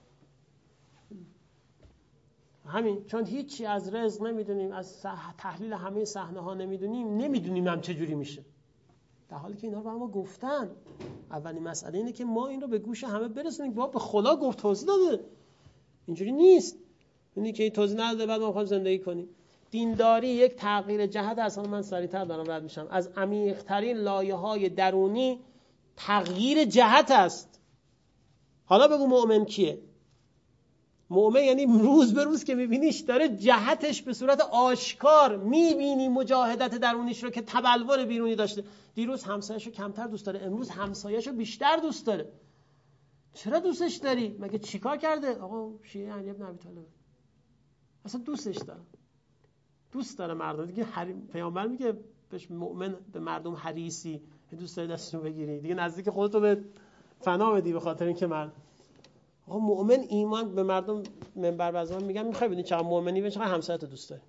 همین، چون هیچی از رزق نمیدونیم، از تحلیل همه صحنه ها نمیدونیم هم چجوری میشه، در حالی که اینا رو ما گفتن. اولین مسئله اینه که ما این رو به گوش همه برسونیم. بابا به خدا گفت، توضیح داده. اینجوری نیست اینی که توضیح نداده بعد ما می‌خوایم زندگی کنیم. دینداری یک تغییر جهت است. من سریع‌تر دارم رد میشم. از عمیق‌ترین لایه‌های درونی تغییر جهت است. حالا بگو مؤمن کیه؟ مؤمن یعنی روز به روز که میبینیش داره جهتش به صورت آشکار میبینی مجاهدت درونیش رو که تبلور بیرونی داشته. دیروز همسایه‌شو کمتر دوست داره، امروز همسایه‌شو بیشتر دوست داره. چرا دوستش داری؟ مگه چیکار کرده؟ آقا شیعه علی بن ابی طالب. اصلا دوستش داره. دوست داره مردم دیگه. پیامبر میگه بهش مؤمن به مردم حریصی، دوست داری دستشو بگیری دیگه، نزدیک خودتو به فنا بدی به خاطر اینکه من. آقا مؤمن ایمان به مردم منبر بزنم میگم میخوای بدونی چقدر مؤمنی، به چقدر همسایه‌تو دوست داری.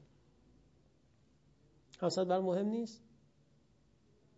همسایت برای مهم نیست.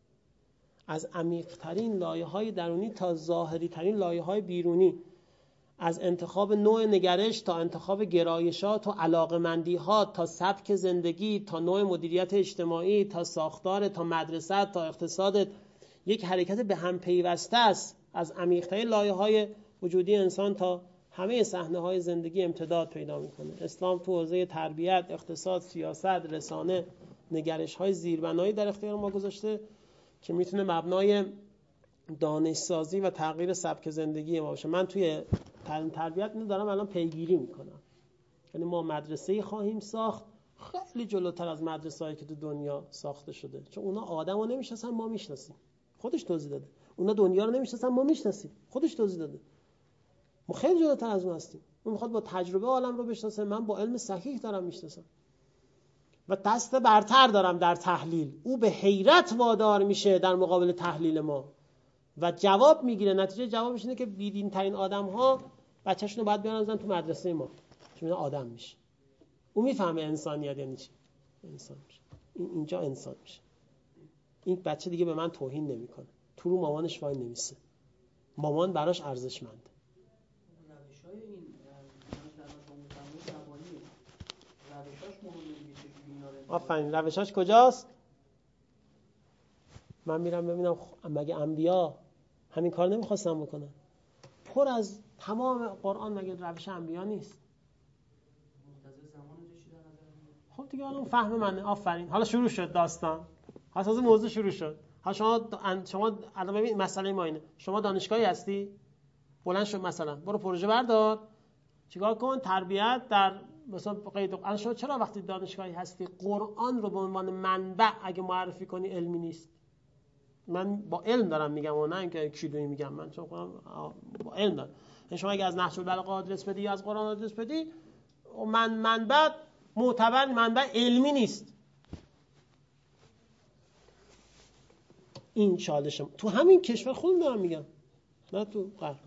از عمیق‌ترین لایه‌های درونی تا ظاهری‌ترین لایه‌های بیرونی. از انتخاب نوع نگرش تا انتخاب گرایشات و علاقمندی‌ها تا سبک زندگی تا نوع مدیریت اجتماعی تا ساختار تا مدرسه تا اقتصاد، یک حرکت به هم پیوسته است از عمیق‌ترین لایه‌های وجودی انسان تا همه صحنه‌های زندگی امتداد پیدا می‌کنه. اسلام تو حوزه تربیت، اقتصاد، سیاست، رسانه نگرش‌های زیربنایی در اختیار ما گذاشته که میتونه مبنای دانش‌سازی و تغییر سبک زندگی ما باشه. من توی تعلیم تربیت اینو دارم الان پیگیری میکنم. یعنی ما مدرسه‌ای خواهیم ساخت خیلی جلوتر از مدرسه‌ای که تو دنیا ساخته شده، چون اونا آدمو نمیشناسن، ما میشناسیم. خودش توضیح داده. اونا دنیا رو نمیشناسن، ما میشناسیم. خودش توضیح داده. ما خیلی جلوتر از اون هستیم. اون میخواد با تجربه عالم رو بشناسه، من با علم صحیح دارم میشناسم و دست برتر دارم در تحلیل. او به حیرت وادار میشه در مقابل تحلیل ما و جواب میگیره. نتیجه جوابش اینه که بیدین ترین آدم ها بچه‌شون رو باید بیارن بزنن تو مدرسه ما، چون آدم میشه. اون میفهمه انسانیت یعنی چی. انسان میشه. اینجا انسان میشه. این بچه دیگه به من توهین نمیکنه، تو رو مامانش وای نمیسه، مامان براش ارزشمنده. روش‌های این روشاش مهمه دیگه، چجوری اینا رو آفرین. روشاش کجاست؟ من میرم ببینم مگه انبیا همین کار نمیخواستن بکنن؟ پر از تمام قرآن مگه روش انبیا نیست؟ منتظر زمان چی در نظر؟ خب دیگه حالا اون فهم منه. آفرین. حالا شروع شد داستان. حالا از موضوع شروع شد. حالا شما الان ببین مسئله ما اینه. شما دانشگاهی هستی؟ بلند شو مثلا برو پروژه بردار. چیکار کن؟ تربیت در مثلا قید. الان شما چرا وقتی دانشگاهی هستی قرآن رو به عنوان منبع اگه معرفی کنی علمی نیست؟ من با علم دارم میگم و نه اینکه کیلویی میگم. من چون با علم دارم. شما اگه از نهج البلاغه آدرس بدی یا از قرآن آدرس بدی، منبع معتبر منبع علمی نیست. این چالشم تو همین کشور خودم دارم میگم، نه تو غرب.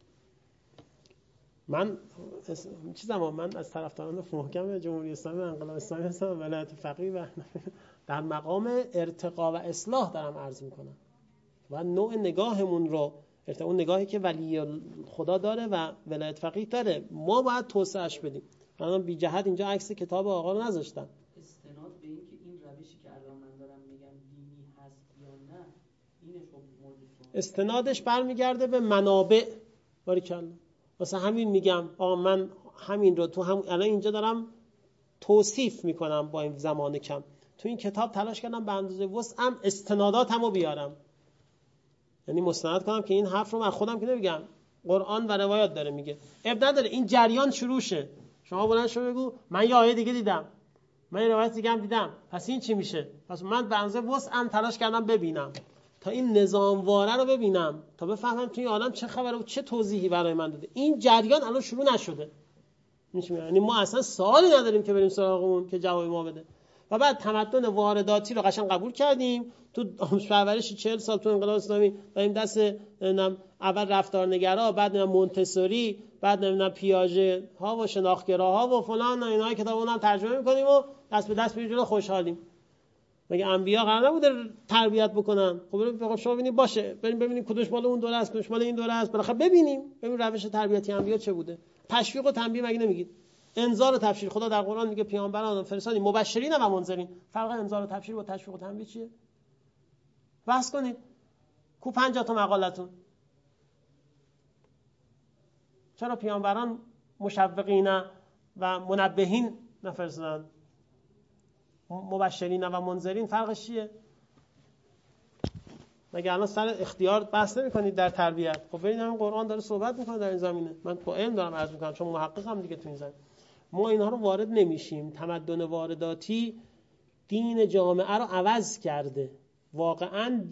من از طرفداران محکم جمهوری اسلامی و انقلاب اسلامی هستم، ولایت فقیه و در مقام ارتقا و اصلاح دارم عرض میکنم و نوع نگاهمون رو، اون نگاهی که ولی خدا داره و ولایت فقیه داره، ما باید توسعهش بدیم. من بی جهت اینجا عکس کتاب آقا رو نذاشتم. استناد به این که این روشی که الان من دارم میگم دینی هست یا نه، اینه خب موضوع. استنادش برمیگرده به منابع. باریکلا. واسه همین میگم آقا من همین رو تو الان اینجا دارم توصیف میکنم با این زمان کم. تو این کتاب تلاش کردم به اندازه وسعم استناداتمو بیارم، یعنی مستند کنم که این حرف رو من خودم که نمیگم، قرآن و روایات داره میگه. اب نداره این جریان شروع شه. شما بلند شو بگو من یه آیه دیگه دیدم، من یه روایت دیگه هم دیدم، پس این چی میشه؟ پس من به اندازه وسعم تلاش کردم ببینم تا این نظامواره رو ببینم تا بفهمم تو این عالم چه خبره و چه توضیحی برای من داده. این جریان الان شروع نشده. یعنی ما اصلا سوالی نداریم که بریم سراغ اون که جواب ما بده. و بعد تمدن وارداتی رو قشنگ قبول کردیم. تو آموزش پرورشی 40 سال تو انقلاب اسلامی داریم دست اول رفتارنگرا، بعد مونتسوری، بعد پیاژه ها و شناختگراها و فلان اینا کتابا هم ترجمه می‌کنیم و دست به دست می‌ریم خوشحالیم. مگه انبیا قرار نبوده تربیت بکنن؟ خب شما ببینید باشه، بریم ببینیم کدومش مال اون دوره است، کدومش مال این دوره است، بالاخره ببینیم روش تربیتی انبیا چه بوده. تشویق و تنبیه مگه نمیگید؟ انذار و تبشیر. خدا در قرآن میگه پیامبران فرستادیم مبشرین و منذرین. فرق انذار و تبشیر با تشویق و تنبیه چیه؟ بحث کنید. کو 50 تا مقالتون؟ چرا پیامبران مشوقین و منبهین نفرستادن؟ مبشرین و منذرین فرقش چیه؟ مگه الان سر اختیار بحث نمی‌کنید در تربیت؟ خب ببینید همین قرآن داره صحبت می‌کنه در این زمینه. من با علم دارم عرض می‌کنم چون محققم دیگه تو این زمینه. ما اینها رو وارد نمیشیم. تمدن وارداتی دین جامعه رو عوض کرده. واقعا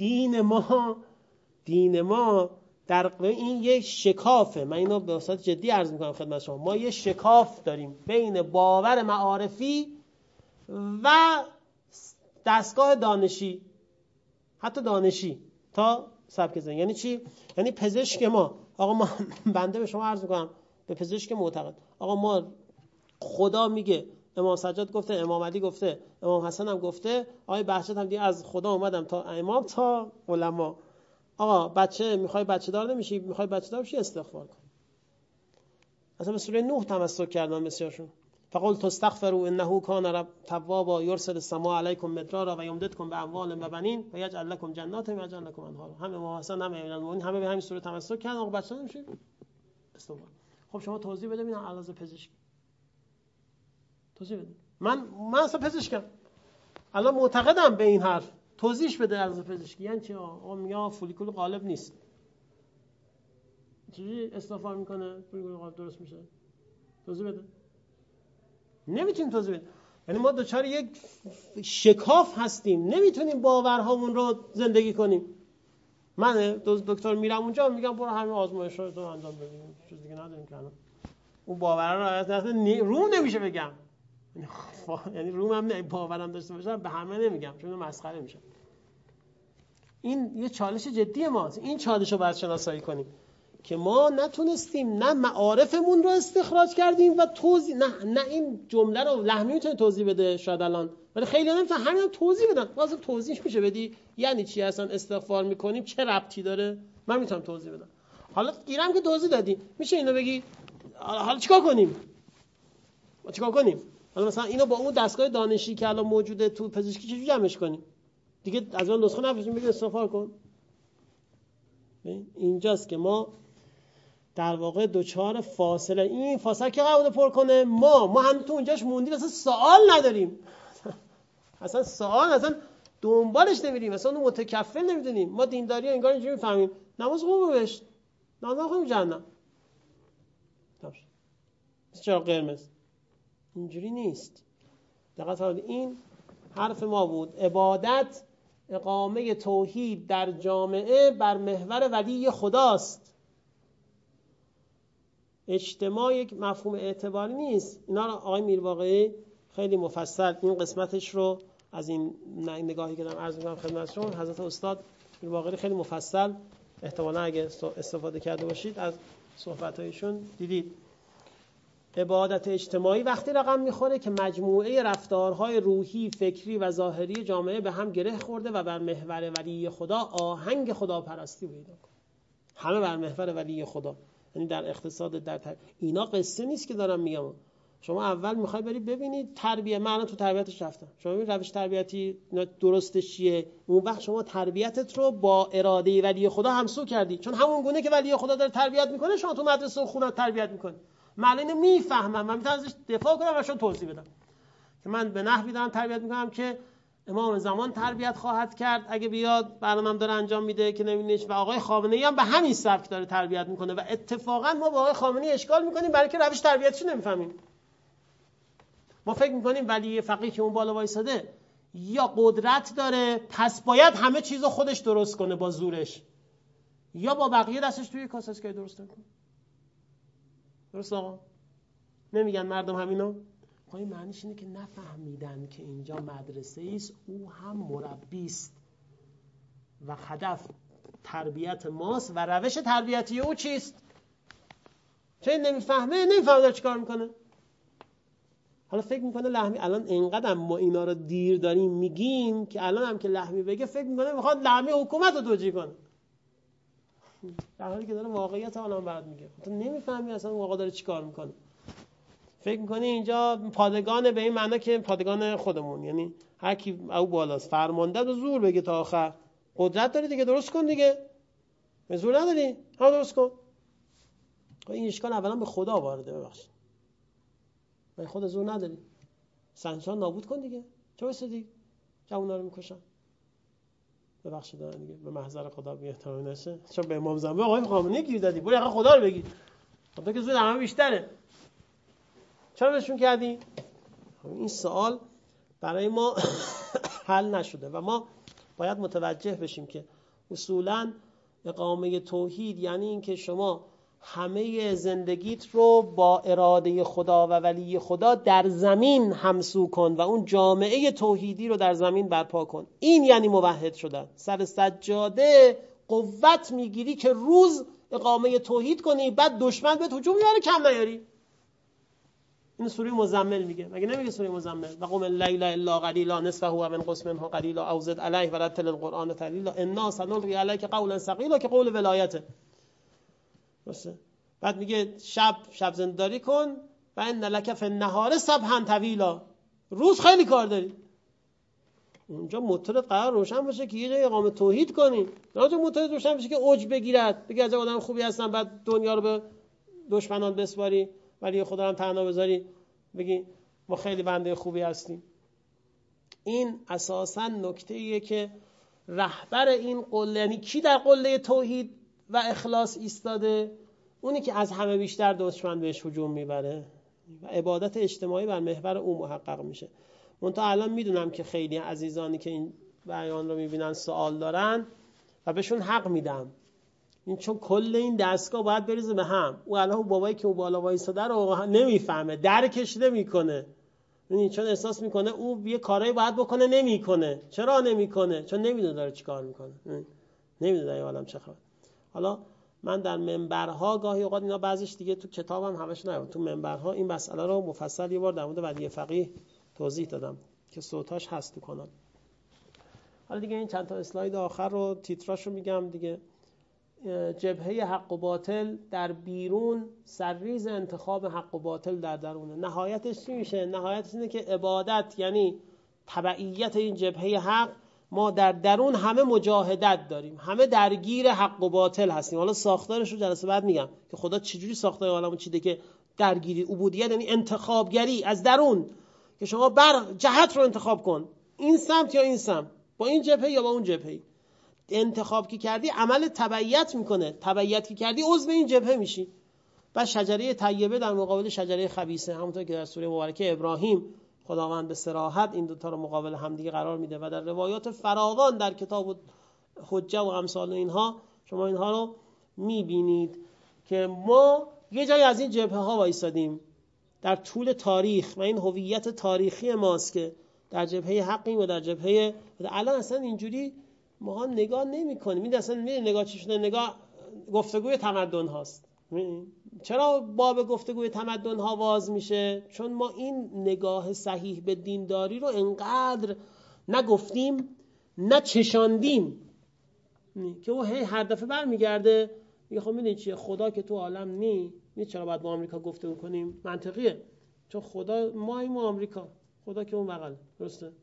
دین ما در این یک شکافه. من اینو به صورت جدی عرض می‌کنم خدمت شما. ما یه شکاف داریم بین باور معارفی و دستگاه دانشی، حتی دانشی تا سبک زندگی. یعنی چی؟ یعنی پزشک ما، آقا ما بنده به شما عرض می‌کنم، به پزشک معتقد، آقا ما خدا میگه، امام سجاد گفته، امام علی گفته، امام حسن هم گفته، آقای بهجت هم دیگه از خدا اومدم تا امام تا علما. آقا بچه میخوای بچه دار نمیشی، میخوای بچه دار بشی استغفار کن. اصلا به سوره نوح تمسک کردن بسیارشون. فقلت استغفروا انه کان توابا یرسل السماء علیکم مدرارا و یمددکم باموال و بنین و یجعل لکم جنات و یجعل لکم انهارا. همه ما حسن همه المؤمنین همه به همین سوره تمسک کردن. آقا بچه‌ها نمیشه استغفار. خب شما توضیح بده ببینم علاوه پزشکی توضیح بده. من اصلا پزشکم، الان معتقدم به این حرف، توضیحش بده علاوه پزشکی یعنی چی؟ آقا میگه فولیکول غالب نیست، چجوری استغفار میکنه فولیکول غالب درست میشه؟ توضیح بده. نمیتونیم توضیح بدیم. یعنی ما دوچار یک شکاف هستیم، نمیتونیم باورهامون رو زندگی کنیم. من دکتر میرم اونجا میگم برو همین آزمایش‌ها رو انجام بده، چیز دیگه نداریم که الان اون باور رو اصلا روم نمیشه بگم، یعنی روم هم باورم داشته باشم به همه نمیگم چون مسخره میشه. این یه چالش جدی ماست. این چالش رو باید شناسایی کنیم که ما نتونستیم، نه معارفمون رو استخراج کردیم و توضیح، نه این جمله رو لحمی میتونه توضیح بده شاید الان، ولی خیلی نمیتونن همین توضیح بدن. واسه توضیح میشه بدی یعنی چی اصلا استغفار میکنیم، چه ربطی داره؟ من میتونم توضیح بدم. حالا گیرم که توضیح دادی میشه اینو بگی حالا چیکار کنیم؟ ما چیکار کنیم؟ حالا مثلا اینو با اون دستگاه دانشی که الان موجوده تو پزشکی چجوری جمعش کنیم؟ دیگه از اون نسخه نفرستیم بگید استغفار کن. اینجاست که ما در واقع دوچار فاصله، این فاصله که قراره پر کنه ما هم تو اونجاش موندیم، اصلا سوال نداریم، اصلا سوال اصلا دنبالش نمیریم، اصلا اون متکفل نمیدونیم. ما دینداری ها انگار اینجوری میفهمیم نماز خوب بهشت، نماز خوب جهنم، چرا قرمز، اینجوری نیست. دقت فرمایید این حرف ما بود. عبادت اقامه توحید در جامعه بر محور ولی خداست. اجتماع یک مفهوم اعتباری نیست. اینا رو آقای میرواقعی خیلی مفصل این قسمتش رو از این نگاهی که دارم عرض می‌کنم خدمتتون، حضرت استاد میرواقعی خیلی مفصل احتمالاً اگه استفاده کرده باشید از صحبت‌هایشون دیدید. عبادت اجتماعی وقتی رقم میخوره که مجموعه رفتارهای روحی، فکری و ظاهری جامعه به هم گره خورده و بر محور ولی خدا آهنگ خداپرستی پیدا کنه. همه بر محور ولی خدا، یعنی در اقتصاد، در اینا قصه نیست که دارم میگم. شما اول میخوای بری ببینید تربیت، من تو تربیتش رفتم، شما ببین روش تربیتی درستش چیه، اون وقت شما تربیتت رو با اراده ولی خدا همسو کردی، چون همون گونه که ولی خدا داره تربیت میکنه شما تو مدرسه و خونه تربیت میکنی. من اینو میفهمم، من میتونم ازش دفاع کنم و شما توضیح بدم که من به نحوی دارم تربیت میکنم که امام زمان تربیت خواهد کرد اگه بیاد، برنامه‌ام داره انجام میده که نمی‌بینیش، و آقای خامنه‌ای هم به همین سبک داره تربیت میکنه و اتفاقا ما با آقای خامنه‌ای اشکال میکنیم برای که روش تربیتش نمیفهمیم. ما فکر میکنیم ولی فقیه که اون بالا وایساده یا قدرت داره پس باید همه چیزو خودش درست کنه با زورش، یا با بقیه دستش توی کاسه است که درست کنه. درست آقا؟ نمیگن مردم همینو؟ این معنیش اینه که نفهمیدن که اینجا مدرسه ایست، او هم مربی است و هدف تربیت ماست و روش تربیتی او چیست؟ چه نمیفهمه داره چیکار میکنه. حالا فکر میکنه لحمی، الان اینقدر ما اینا رو دیر داریم میگیم که الان هم که لحمی بگه فکر میکنه میخواد لحمی حکومت رو توجیه کنه، در حالی که داره واقعیت الان برات میگه. تو نمیفهمی اصلا واقعا داره چیکار میکنه. فکر میکنی اینجا پادگان به این معنی که پادگان خودمون، یعنی هر کی او بالاست فرمانده و زور بگه تا آخر. قدرت داری دیگه درست کن دیگه، به زور نداری هم درست کن. این اشکال اولا به خدا وارده، ببخشید به خدا زور نداری، سنسان نابود کن دیگه، چه واسه جوونا رو میکشن. ببخشید دیگه به محضر خدا بی احترامی نشه، چون به امام زمان آقای خامنه‌ای گیر دادی، برو آقا خدا رو بگی، خدا که زود همه بیشتره، چرا بهشون کردی؟ این سوال برای ما حل نشده و ما باید متوجه بشیم که اصولاً اقامه توحید یعنی این که شما همه زندگیت رو با اراده خدا و ولی خدا در زمین همسو کن و اون جامعه توحیدی رو در زمین برپا کن. این یعنی موحد شدن. سر سجاده قوت میگیری که روز اقامه توحید کنی، بعد دشمن بهت هجوم میاره کم نیاری. این سوره مزمل میگه، مگه نمیگه سوره مزمل و قم اللیل الا قلیلا نصفه و انقص منه قلیلا او زد علیه ورتل القرآن ترتیلا انا سنلقی علیک قولا ثقیلا که قول ولایته. درسته؟ بعد میگه شب زنده‌داری کن و ان لک فی النهار سبحا طویلا، روز خیلی کار داری. اونجا موتورت قرار روشن باشه که یه جای اقامه توحید کنی، نه اونجا موتورت روشن بشه که اوج بگیرد، بگی از آدم خوبی هستم بعد دنیا رو به دشمنان بسپاری ولی خدا رو تنها بذاری بگی ما خیلی بنده خوبی هستیم. این اساساً نکته‌ایه که رهبر این قله، یعنی کی در قله توحید و اخلاص ایستاده؟ اونی که از همه بیشتر دشمن بهش هجوم میبره و عبادت اجتماعی بر محور او محقق میشه. منتها الان میدونم که خیلی عزیزانی که این بیان رو میبینن سوال دارن و بهشون حق میدم، این چون کل این دستگاه باید بریزه به هم. او الان بابایی که اون بالا وایساده رو نمیفهمه، درکش نمیکنه، چون احساس میکنه او یه کارایی باید بکنه نمیکنه. چرا نمیکنه؟ چون نمیدونه داره چی کار میکنه، نمیدونه در این عالم چه خبر. حالا من در منبرها گاهی اوقات اینا بعضیش دیگه تو کتابم همش نیام، تو منبرها این مسئله رو مفصل یه بار در مورد ولی فقیه توضیح دادم که صوتاش هست تو کانال. حالا دیگه این چند تا اسلاید آخر رو تیتراشو میگم دیگه. جبهه حق و باطل در بیرون، سرریز انتخاب حق و باطل در درونه. نهایتش چی میشه؟ نهایتش اینه که عبادت یعنی تبعیت این جبهه حق. ما در درون همه مجاهدت داریم، همه درگیر حق و باطل هستیم. حالا ساختارش رو جلسه بعد میگم که خدا چجوری ساختار عالمو چیده که درگیری. عبودیت یعنی انتخابگری از درون، که شما بر جهت رو انتخاب کن، این سمت یا این سمت، با این جبهه یا با اون جبهه. انتخاب که کردی عمل تبعیت میکنه، تبعیت که کردی عضو این جبهه میشی. و شجره طیبه در مقابل شجره خبیثه، همونطور که در سوره مبارکه ابراهیم خداوند به صراحت این دوتا رو مقابل همدیگه قرار میده و در روایات فراوان در کتاب و حجه و امثال اینها شما اینها رو میبینید که ما یه جای از این جبهه ها وایسادیم در طول تاریخ و این هویت تاریخی ماست که در جبهه حقیم و در جبهه. الان اصلا اینجوری ما نگاه نمی کنیم. این اصلا نگاه چی شده؟ نگاه گفتگوی تمدن هاست. چرا باب گفتگوی تمدن ها باز میشه؟ چون ما این نگاه صحیح به دینداری رو انقدر نگفتیم نه چشاندیم که او هر دفعه برمیگرده میگه خب میدونی چیه، خدا که تو عالم نی، چرا باید با آمریکا گفتگو کنیم؟ منطقیه، چون خدا ما آمریکا، خدا که اون بغل، درسته؟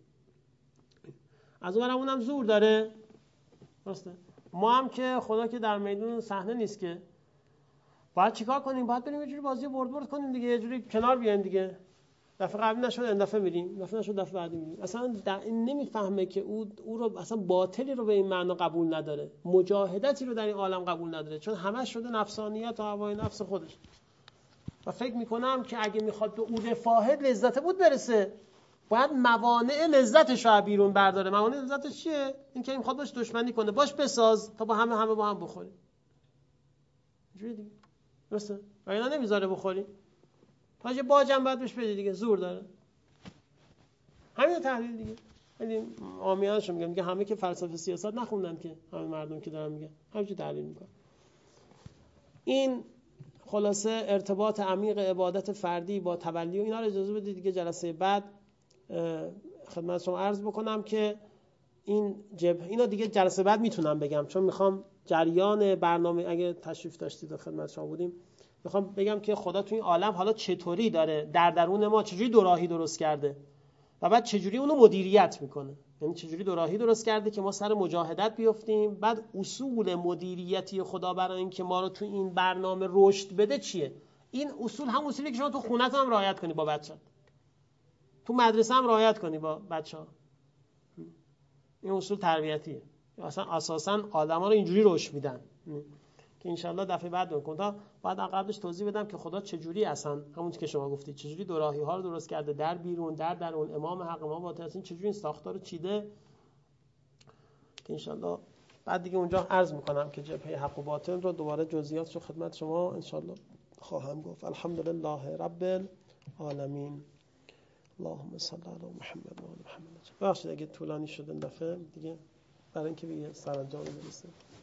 از اون برم اونم زور داره، درسته؟ ما هم که خدا که در میدون صحنه نیست که. باید چیکار کنیم؟ باید بریم یه جوری بازی برد کنیم دیگه، یه جوری کنار بیایم دیگه. دفعه قبلی نشد این دفعه میریم، دفعه نشد دفعه بعدی میریم. اصلا نمیفهمه که او رو اصلا باطلی رو به این معنا قبول نداره، مجاهدتی رو در این عالم قبول نداره، چون همش شده نفسانیت و هوای نفس خودش. و فکر میکنم که اگه میخواد به او رفاهه لذت بود برسه، باید موانع لذتش رو بیرون برداره. موانع لذتش چیه؟ این که میخواد باش دشمنی کنه، باش بساز تا با همه با هم بخوریم. اینجوری دیگه، درسته؟ و اینا نمیذاره بخوریم. تاج باجم باید بهش بدی دیگه، زور داره. همین تحلیل دیگه. خیلی عامیانش میگم دیگه، همه که فلسفه سیاست نخوندن که، همه مردم که دارن میگن همینجوری تحلیل میکنن. این خلاصه ارتباط عمیق عبادت فردی با تبلی و اینا رو اجازه بدید دیگه جلسه بعد خدمت شما عرض بکنم که اینا دیگه جلسه بعد میتونم بگم، چون میخوام جریان برنامه اگه تشریف داشتید و خدمت شما بودیم میخوام بگم که خدا تو این عالم حالا چطوری داره در درون ما چجوری دوراهی درست کرده و بعد چجوری اونو مدیریت میکنه. یعنی چجوری دوراهی درست کرده که ما سر مجاهدت بیافتیم. بعد اصول مدیریتی خدا برای این که ما رو تو این برنامه رشد بده چیه؟ این اصول هم اصولی که شما تو خونت هم رعایت کنی با بچه‌ت، تو مدرسه هم رعایت کنی با بچه‌ها. این اصول تربیتیه. اصلا اساساً آدما رو اینجوری رشد میدن که انشالله دفعه بعد بکنم. تا بعد قبلش توضیح بدم که خدا چجوری اصلا همون که شما گفتید چجوری دوراهی ها رو درست کرده، در بیرون در درون، امام حق امام باطل، اصلا چجوری این ساختار رو چیده که انشالله بعد دیگه اونجا عرض میکنم که جبهه حق و باطل رو دوباره جزئیاتش رو خدمت شما انشالله خواهم گفت. الحمدلله رب العالمین. اللهم صل علی محمد و آل محمد. بخشید اگه طولانی شد این دفعه دیگه برای اینکه به سرانجام برسیم.